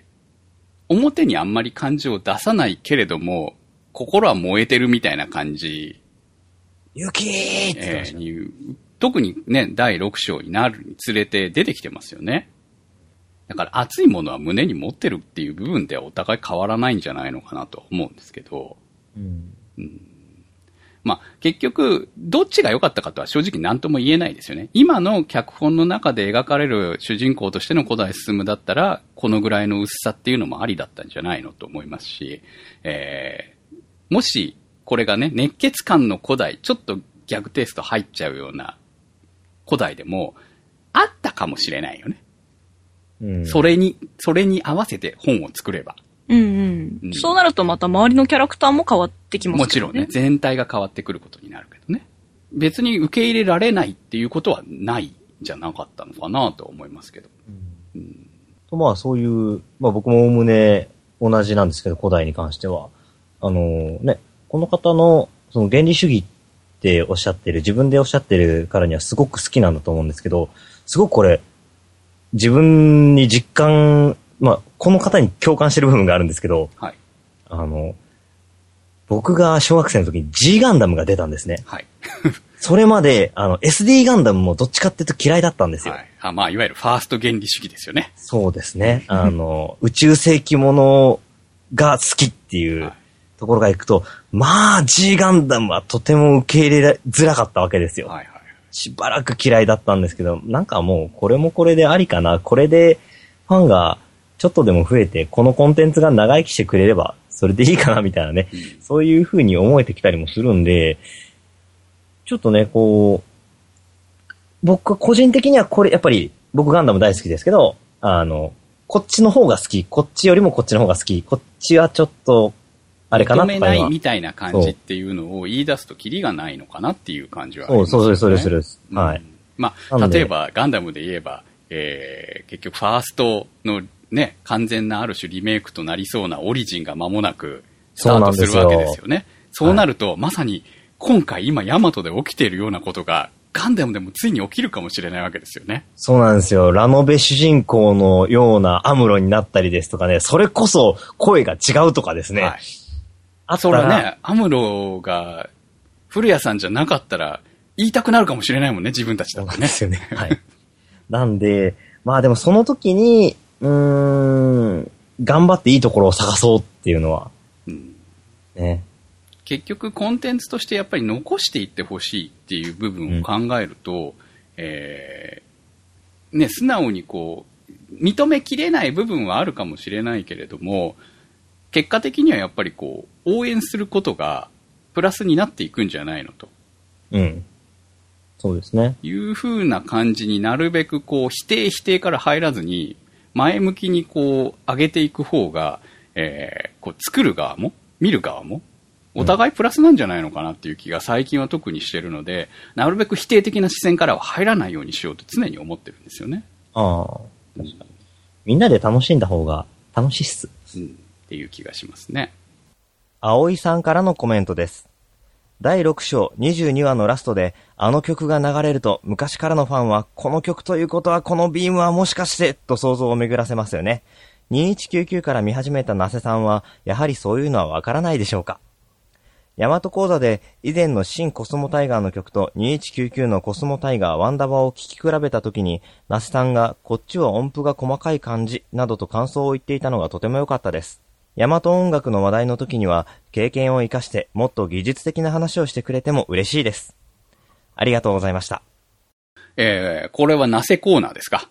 表にあんまり感情を出さないけれども、心は燃えてるみたいな感じ。 雪ーって言ってました、 えー、特にね、だいろく章になるにつれて出てきてますよね。だから熱いものは胸に持ってるっていう部分ではお互い変わらないんじゃないのかなと思うんですけど。うんうん、まあ結局、どっちが良かったかとは正直何とも言えないですよね。今の脚本の中で描かれる主人公としての古代進だったら、このぐらいの薄さっていうのもありだったんじゃないのと思いますし、えーもし、これがね、熱血感の古代、ちょっとギャグテイスト入っちゃうような古代でも、あったかもしれないよね。うん、それに、それに合わせて本を作れば。 うんうん。うん、そうなるとまた周りのキャラクターも変わってきますね。 もちろんね、全体が変わってくることになるけどね。別に受け入れられないっていうことはないんじゃなかったのかなと思いますけど。うんうん、 とまあそういう、まあ僕もおおむね同じなんですけど、古代に関しては。あのね、この方のその原理主義っておっしゃってる、自分でおっしゃってるからにはすごく好きなんだと思うんですけど、すごくこれ、自分に実感、まあ、この方に共感してる部分があるんですけど、はい、あの、僕が小学生の時に G ガンダムが出たんですね。はい。それまで、あの、エスディー ガンダムもどっちかっていうと嫌いだったんですよ。はい。 あ、まあ、いわゆるファースト原理主義ですよね。 そうですね。あの、宇宙世紀ものが好きっていう、はいところが行くと、まあ G ガンダムはとても受け入れづらかったわけですよ。はいはい、しばらく嫌いだったんですけど、なんかもうこれもこれでありかな。これでファンがちょっとでも増えて、このコンテンツが長生きしてくれれば、それでいいかなみたいなね。うん、そういう風に思えてきたりもするんで、ちょっとね、こう、僕個人的にはこれ、やっぱり僕ガンダム大好きですけど、あの、こっちの方が好き、こっちよりもこっちの方が好き、こっちはちょっと、あれかな認めないみたいな感じっていうのを言い出すとキリがないのかなっていう感じはありますね。 そう、そうです、そうです。はい。うん、 まあ、例えばガンダムで言えば、えー、結局ファーストのね、完全なある種リメイクとなりそうなオリジンが間もなくスタートするわけですよね。そう、そうなると、はい、まさに今回今ヤマトで起きているようなことがガンダムでもついに起きるかもしれないわけですよね。 そうなんですよ。ラノベ主人公のようなアムロになったりですとかね、それこそ声が違うとかですね。はい、 あそれはね、アムロが古谷さんじゃなかったら言いたくなるかもしれないもんね、自分たちだからね。 そうですよね。はい。なんで、まあでもその時に、うーん、頑張っていいところを探そうっていうのは、うん、ね。 結局コンテンツとしてやっぱり残していってほしいっていう部分を考えると、うん、えー、ね、素直にこう、認めきれない部分はあるかもしれないけれども、結果的にはやっぱりこう、応援することがプラスになっていくんじゃないのと。 うん。そうですね。 いう風な感じになるべくこう、否定否定から入らずに、前向きにこう、上げていく方が、えー、こう、作る側も、見る側も、お互いプラスなんじゃないのかなっていう気が最近は特にしてるので、なるべく否定的な視線からは入らないようにしようと常に思ってるんですよね。 ああ、確かに。みんなで楽しんだ方が楽しいっす。 うん、っていう気がしますね。 葵さんからのコメントです。だいろく章にじゅうにわのラストであの曲が流れると昔からのファンはこの曲ということはこのビームはもしかしてと想像を巡らせますよね。にせんひゃくきゅうじゅうきゅうから見始めたナセさんはやはりそういうのはわからないでしょうか。ヤマト講座で以前の新コスモタイガーの曲とにせんひゃくきゅうじゅうきゅうのコスモタイガーワンダバを聴き比べたときにナセさんがこっちは音符が細かい感じなどと感想を言っていたのがとても良かったです。ヤマト音楽の話題の時には経験を生かしてもっと技術的な話をしてくれても嬉しいです。ありがとうございました。 えー、これはナセコーナーですか？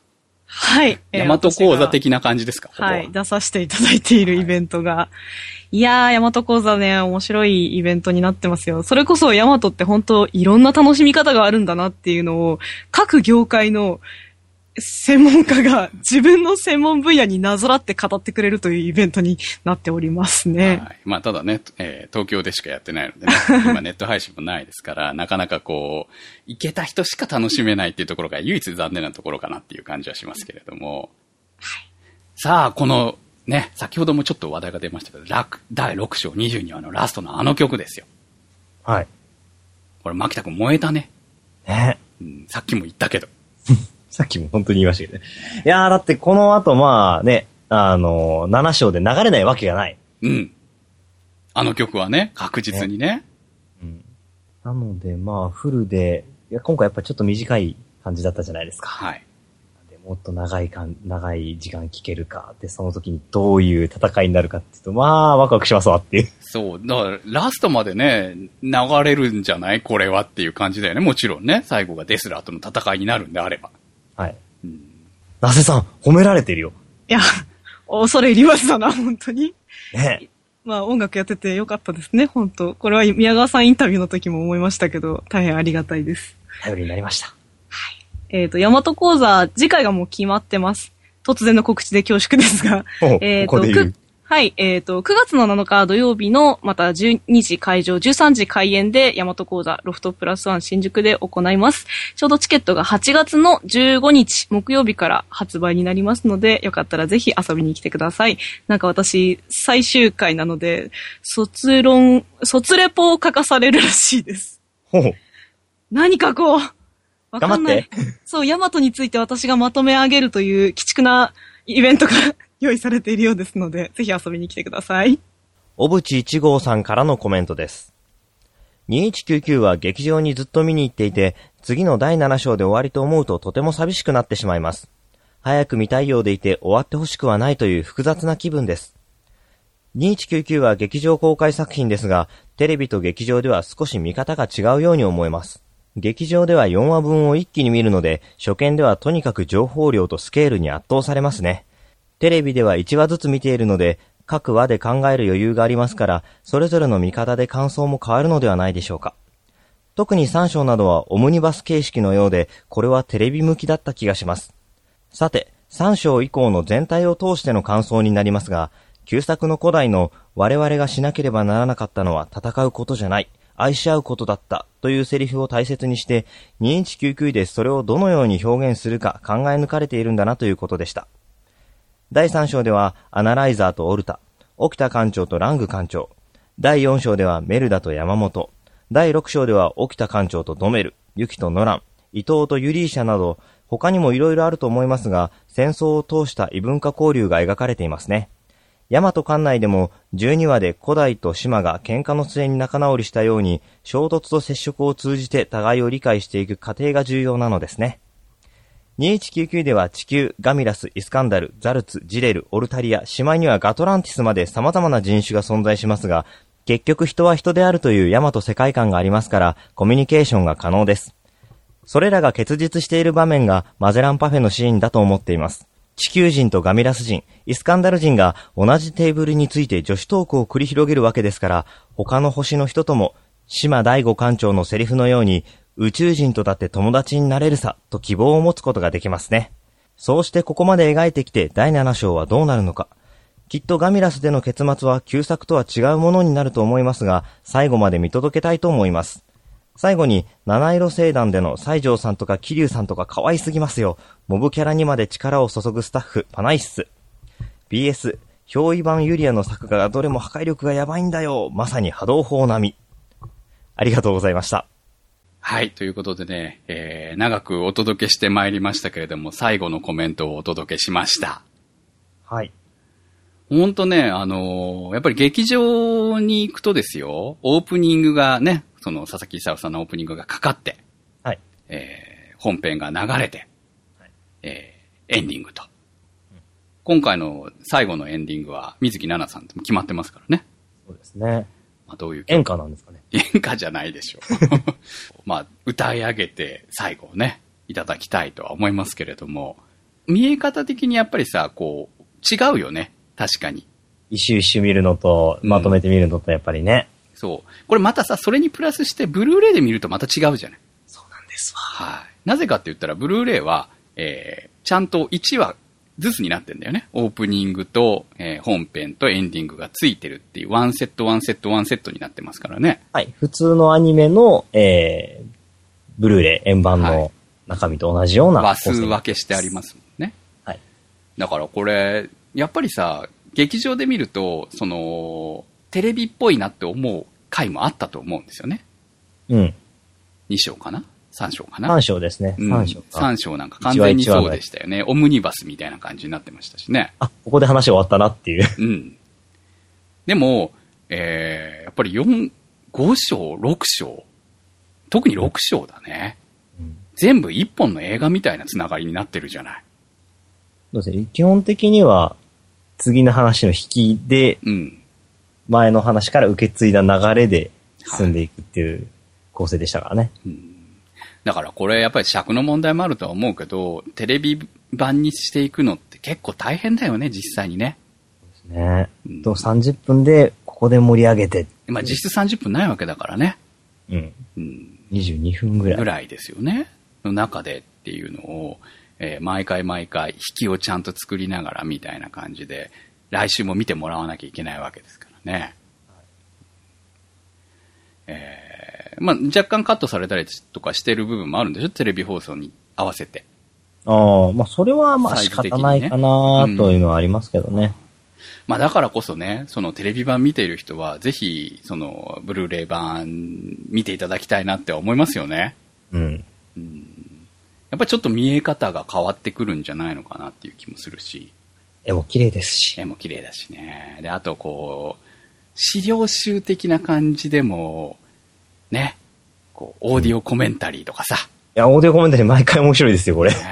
はい。 大和講座的な感じですか？ はい。出させていただいているイベントが。はい、いやー、大和講座ね、面白いイベントになってますよ。それこそ大和って本当いろんな楽しみ方があるんだなっていうのを、各業界の専門家が自分の専門分野になぞらって語ってくれるというイベントになっておりますね。 はい。まあ、ただね、えー、東京でしかやってないのでね、今ネット配信もないですから、なかなかこう、行けた人しか楽しめないっていうところが唯一残念なところかなっていう感じはしますけれども。はい。さあ、このね、先ほどもちょっと話題が出ましたけど、だいろく章にじゅうにわのラストのあの曲ですよ。 はい。 これ、牧田君燃えたね。 ね、 うん。さっきも言ったけど。 さっきも本当に言いましたけどね。いやー、だってこの後まあね、あのー、なな章で流れないわけがない。 うん。あの曲はね、確実にね。ね、 うん。なのでまあ、フルで、いや、今回やっぱちょっと短い感じだったじゃないですか。 はい。 でもっと長いかん、長い時間聴けるか。で、その時にどういう戦いになるかっていうと、まあ、ワクワクしますわっていう。 そう。だから、ラストまでね、流れるんじゃないこれはっていう感じだよね。もちろんね、最後がデスラーとの戦いになるんであれば。 はい。うん。ナセさん、褒められてるよ。 いや、恐れ入りましたな、本当に。 ね。 まあ、音楽やっててよかったですね、本当。これは宮川さんインタビューの時も思いましたけど、大変ありがたいです。 頼りになりました。 はい。えっと、大和講座、次回がもう決まってます。突然の告知で恐縮ですが。えっと、はい、えっと、くがつのなのか土曜日の、またじゅうにじ開場、じゅうさんじ開演で、大和講座ロフトプラスワン新宿で行います。ちょうどチケットがはちがつのじゅうごにち木曜日から発売になりますので、よかったらぜひ遊びに来てください。なんか私、最終回なので、卒論、卒レポを書かされるらしいです。 ほう。 何かこう、わかんない。 頑張って。 そう、大和について私がまとめ上げるという鬼畜なイベントが用意されているようですので、ぜひ遊びに来てください。 小渕一号さんからのコメントです。にいちきゅうきゅうは劇場にずっと見に行っていて、次のだいなな章で終わりと思うととても寂しくなってしまいます。早く見たいようでいて終わってほしくはないという複雑な気分です。にいちきゅうきゅうは劇場公開作品ですが、テレビと劇場では少し見方が違うように思えます。劇場ではよんわぶんを一気に見るので、初見ではとにかく情報量とスケールに圧倒されますね。テレビではいちわずつ見ているので、各話で考える余裕がありますから、それぞれの見方で感想も変わるのではないでしょうか。特にさん章などはオムニバス形式のようで、これはテレビ向きだった気がします。さて、さん章以降の全体を通しての感想になりますが、旧作の古代の我々がしなければならなかったのは戦うことじゃない、愛し合うことだったというセリフを大切にして、にいちきゅうきゅうでそれをどのように表現するか考え抜かれているんだなということでした。だいさん章ではアナライザーとオルタ、沖田艦長とラング艦長、だいよん章ではメルダと山本、だいろく章では沖田艦長とドメル、ユキとノラン、伊藤とユリーシャなど、他にも色々あると思いますが、戦争を通した異文化交流が描かれていますね。大和艦内でもじゅうにわで古代と島が喧嘩の末に仲直りしたように、衝突と接触を通じて互いを理解していく過程が重要なのですね。にいちきゅうきゅうでは地球、ガミラス、イスカンダル、ザルツ、ジレル、オルタリア、しまいにはガトランティスまで様々な人種が存在しますが、結局人は人であるという大和世界観がありますから、コミュニケーションが可能です。それらが結実している場面がマゼランパフェのシーンだと思っています。地球人とガミラス人、イスカンダル人が同じテーブルについて女子トークを繰り広げるわけですから、他の星の人とも、島第五艦長のセリフのように、宇宙人とだって友達になれるさ、と希望を持つことができますね。そうしてここまで描いてきてだいなな章はどうなるのか。きっとガミラスでの結末は旧作とは違うものになると思いますが、最後まで見届けたいと思います。最後に、七色星団での西条さんとか桐生さんとか可愛すぎますよ。モブキャラにまで力を注ぐスタッフ、パナイッス。ビーエス、憑依版ユリアの作画がどれも破壊力がやばいんだよ。まさに波動砲並み。ありがとうございました。 はい。ということでね、えー、長くお届けしてまいりましたけれども、最後のコメントをお届けしました。 はい。 ほんとね、あのー、やっぱり劇場に行くとですよ、オープニングがね、その佐々木功さんのオープニングがかかって、 はい。 えー、本編が流れて、はい、えー、エンディングと、 うん。 今回の最後のエンディングは水木奈々さんと決まってますからね。 そうですね。 まあ、どういう演歌なんですかね。 演歌じゃないでしょう。まあ、歌い上げて最後をね、いただきたいとは思いますけれども、 見え方的にやっぱりさ、こう、違うよね。確かに。 一周一周見るのと、まとめて見るのとやっぱりね。 うん、そう。これまたさ、それにプラスして、ブルーレイで見るとまた違うじゃない。 そうなんですわ。 はい。なぜかって言ったら、ブルーレイは、えー、ちゃんといちわずつになってんだよね。オープニングと、えー、本編とエンディングがついてるっていう、ワンセット、ワンセット、ワンセットになってますからね。 はい。普通のアニメの、えー、ブルーレイ、円盤の中身と同じような、 話数分けしてありますもんね。 はい。 だからこれ、やっぱりさ、劇場で見ると、その、テレビっぽいなって思う回もあったと思うんですよね。 うん。 に章かな ?さん 章かな ?さん 章ですね。さん章か。 さん章なんか完全にそうでしたよね。オムニバスみたいな感じになってましたしね。 あ、ここで話終わったなっていう。 うん。でも、えー、やっぱりよん、ご章、ろく章、特にろく章だね。うん、全部一本の映画みたいなつながりになってるじゃない。 そうですね。基本的には、次の話の引きで、うん、前の話から受け継いだ流れで進んでいくっていう構成でしたからね。 はい、うん、だからこれやっぱり尺の問題もあるとは思うけど、テレビ版にしていくのって結構大変だよね、実際にね。 そうですね。うん、とさんじゅっぷんでここで盛り上げて。 まあ実質さんじゅっぷんないわけだからね。 うん。うん、にじゅうにふんぐらい。 ぐらいですよね。の中でっていうのを、えー、毎回毎回引きをちゃんと作りながらみたいな感じで、来週も見てもらわなきゃいけないわけですからね。はい、えー、まあ若干カットされたりとかしてる部分もあるんでしょ、テレビ放送に合わせて。 ああ、まあそれはまあ仕方ないかなというのはありますけどね。うん、 まあだからこそね、そのテレビ版見ている人はぜひそのブルーレイ版見ていただきたいなって思いますよね。うん。うん、やっぱりちょっと見え方が変わってくるんじゃないのかなっていう気もするし。 絵も綺麗ですし。 絵も綺麗だしね。で、あとこう、資料集的な感じでも、ね、こう、オーディオコメンタリーとかさ。うん、いや、オーディオコメンタリー毎回面白いですよ、これ。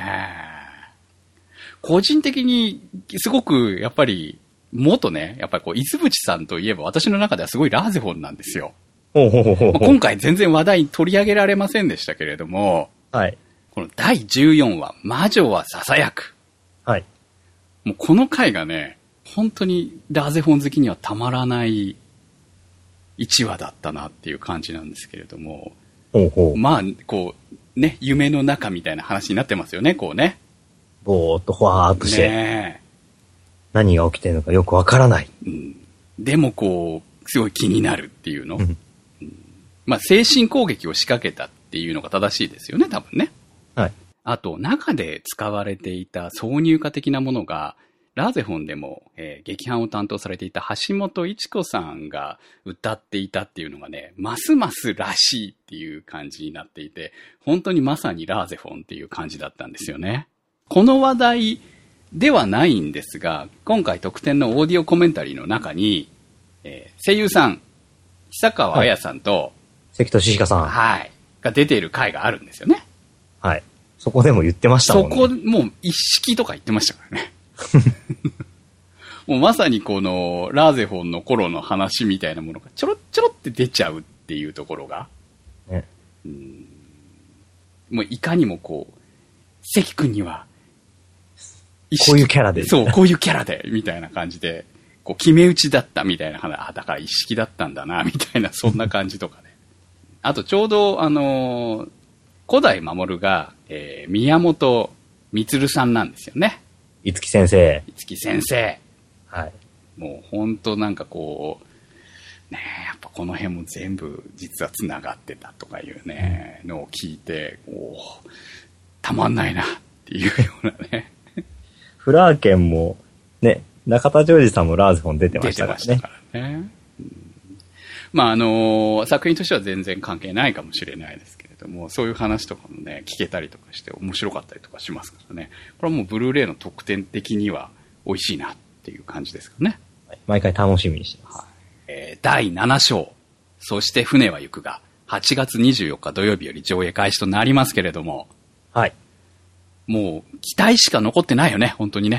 個人的に、すごく、やっぱり、元ね、やっぱりこう、伊豆淵さんといえば私の中ではすごいラーゼフォンなんですよ。 ほうほうほうほう。 今回全然話題に取り上げられませんでしたけれども、 はい。 このだいじゅうよんわ、魔女は囁く。 はい。 もうこの回がね、本当にラーゼフォン好きにはたまらないいちわだったなっていう感じなんですけれども、 ほうほう。 まあ、こう、ね、夢の中みたいな話になってますよね、こうね。 ぼーっとほわーっとして、ね、何が起きてるのかよくわからない。 うん、でもこう、すごい気になるっていうの。うんうん、まあ、精神攻撃を仕掛けたっていうのが正しいですよね、多分ね。 はい。 あと、中で使われていた挿入歌的なものが、ラーゼフォンでも、えー、劇伴を担当されていた橋本一子さんが歌っていたっていうのがね、ますますらしいっていう感じになっていて、本当にまさにラーゼフォンっていう感じだったんですよね。この話題ではないんですが、今回特典のオーディオコメンタリーの中に、えー、声優さん、久川綾さんと、はい、 関戸志香さん。 はい。が出ている回があるんですよね。 はい。そこでも言ってましたもんね。 そこ、もう一式とか言ってましたからね。もうまさにこのラーゼフォンの頃の話みたいなものがちょろちょろって出ちゃうっていうところが、ね、うん、もういかにもこう関君にはこういうキャラでそうこういうキャラでみたいな感じでこう決め打ちだったみたいな話、あだから一式だったんだなみたいなそんな感じとかね。あとちょうどあのー、古代守が、えー、宮本満さんなんですよね。 いつき先生。 いつき先生。 はい。 もう本当なんかこう、ねえ、やっぱこの辺も全部実は繋がってたとかいうね、のを聞いて、おたまんないなっていうようなね。 フラーケンも、ね、中田ジョージさんもラーゼフォン出てましたからね。出てましたからね。 うん、まああのー、作品としては全然関係ないかもしれないですけれども、そういう話とかもね、聞けたりとかして面白かったりとかしますからね。これはもうブルーレイの特典的には美味しいなっていう感じですかね。 はい、毎回楽しみにしてます。はい、 えー、だいなな章、そして船は行くが、はちがつにじゅうよっか土曜日より上映開始となりますけれども、 はい。 もう期待しか残ってないよね、本当にね。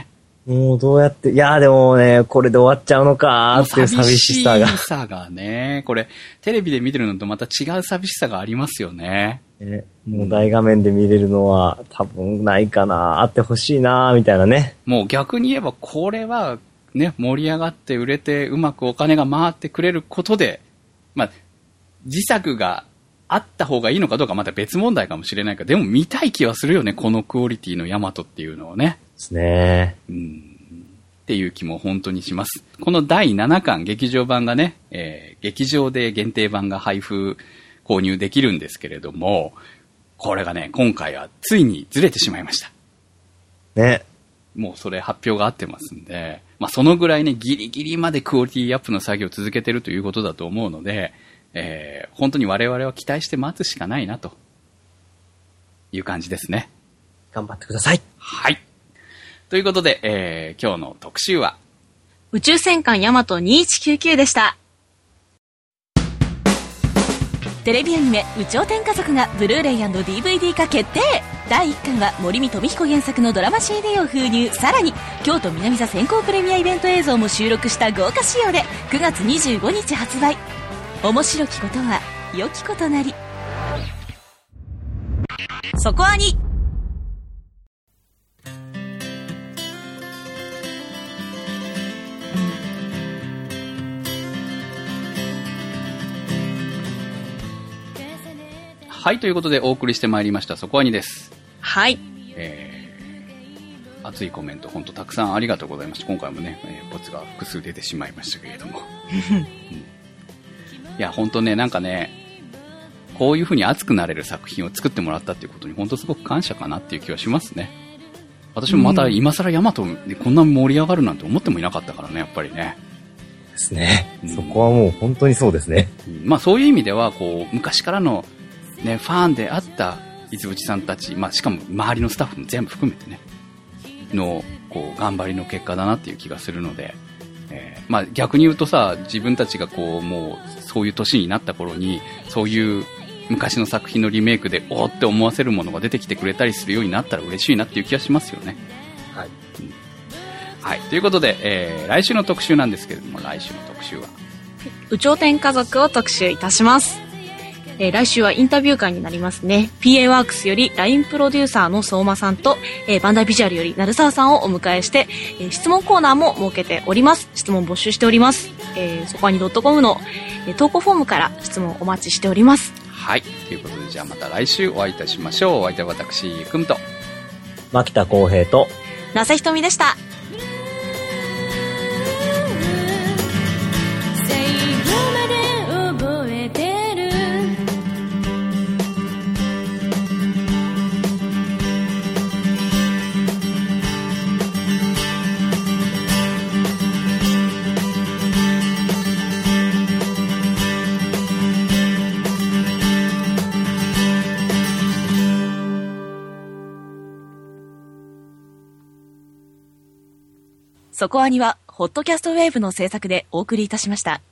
もうどうやって、いやーでもね、これで終わっちゃうのかーっていう寂しさが。 寂しさがね、これ、テレビで見てるのとまた違う寂しさがありますよね。 ね、もう大画面で見れるのは多分ないかな、あってほしいなーみたいなね。 もう逆に言えばこれはね、盛り上がって売れてうまくお金が回ってくれることで、まあ、自作があった方がいいのかどうかまた別問題かもしれないけど、でも見たい気はするよね、このクオリティのヤマトっていうのをね。 ですね。 うん。っていう気も本当にします。このだいななかん劇場版がね、えー、劇場で限定版が配布、購入できるんですけれども、これがね、今回はついにずれてしまいました。 ね。 もうそれ発表があってますんで、まあそのぐらいね、ギリギリまでクオリティアップの作業を続けてるということだと思うので、えー、本当に我々は期待して待つしかないなという感じですね。 頑張ってください。 はい。ということで、えー、今日の特集は宇宙戦艦ヤマトにせんひゃくきゅうじゅうきゅうでした。テレビアニメ宇宙天家族がブルーレイ&ディーブイディー 化決定。だいいっかんは森見富彦原作のドラマ シーディー を封入。さらに京都南座先行プレミアイベント映像も収録した豪華仕様でくがつにじゅうごにち発売。面白きことは良きことなり。そこアニ。 はい、ということでお送りしてまいりましたそこアニです。 はい。 えー、熱いコメント本当たくさんありがとうございました。今回もね、えー、ボツが複数出てしまいましたけれども、うん、いや本当ね、なんかね、こういう風に熱くなれる作品を作ってもらったっていうことに本当すごく感謝かなっていう気はしますね。私もまた今更ヤマトでこんな盛り上がるなんて思ってもいなかったからね、やっぱりね。 ですね、 うん、 そこはもう本当にそうですね。 うん、まあそういう意味ではこう昔からのね、ファンであった伊豆内さんたち、まあ、しかも周りのスタッフも全部含めてねのこう頑張りの結果だなっていう気がするので、えーまあ、逆に言うとさ、自分たちがこうもうそういう年になった頃にそういう昔の作品のリメイクでおーって思わせるものが出てきてくれたりするようになったら嬉しいなっていう気がしますよね。 はい、 うん、はい、ということで、えー、来週の特集なんですけれども、来週の特集は宇宙天家族を特集いたします。えー、来週はインタビュー会になりますね。ピーエー ワークスより ライン プロデューサーの相馬さんと、えー、バンダイビジュアルより鳴沢さんをお迎えして、えー、質問コーナーも設けております。質問募集しております。えー、そこアニ .com の、えー、投稿フォームから質問お待ちしております。 はい、ということでじゃあまた来週お会いいたしましょう。お相手は私くんと牧田浩平と那瀬ひとみでした。そこアニはホットキャストウェーブの制作でお送りいたしました。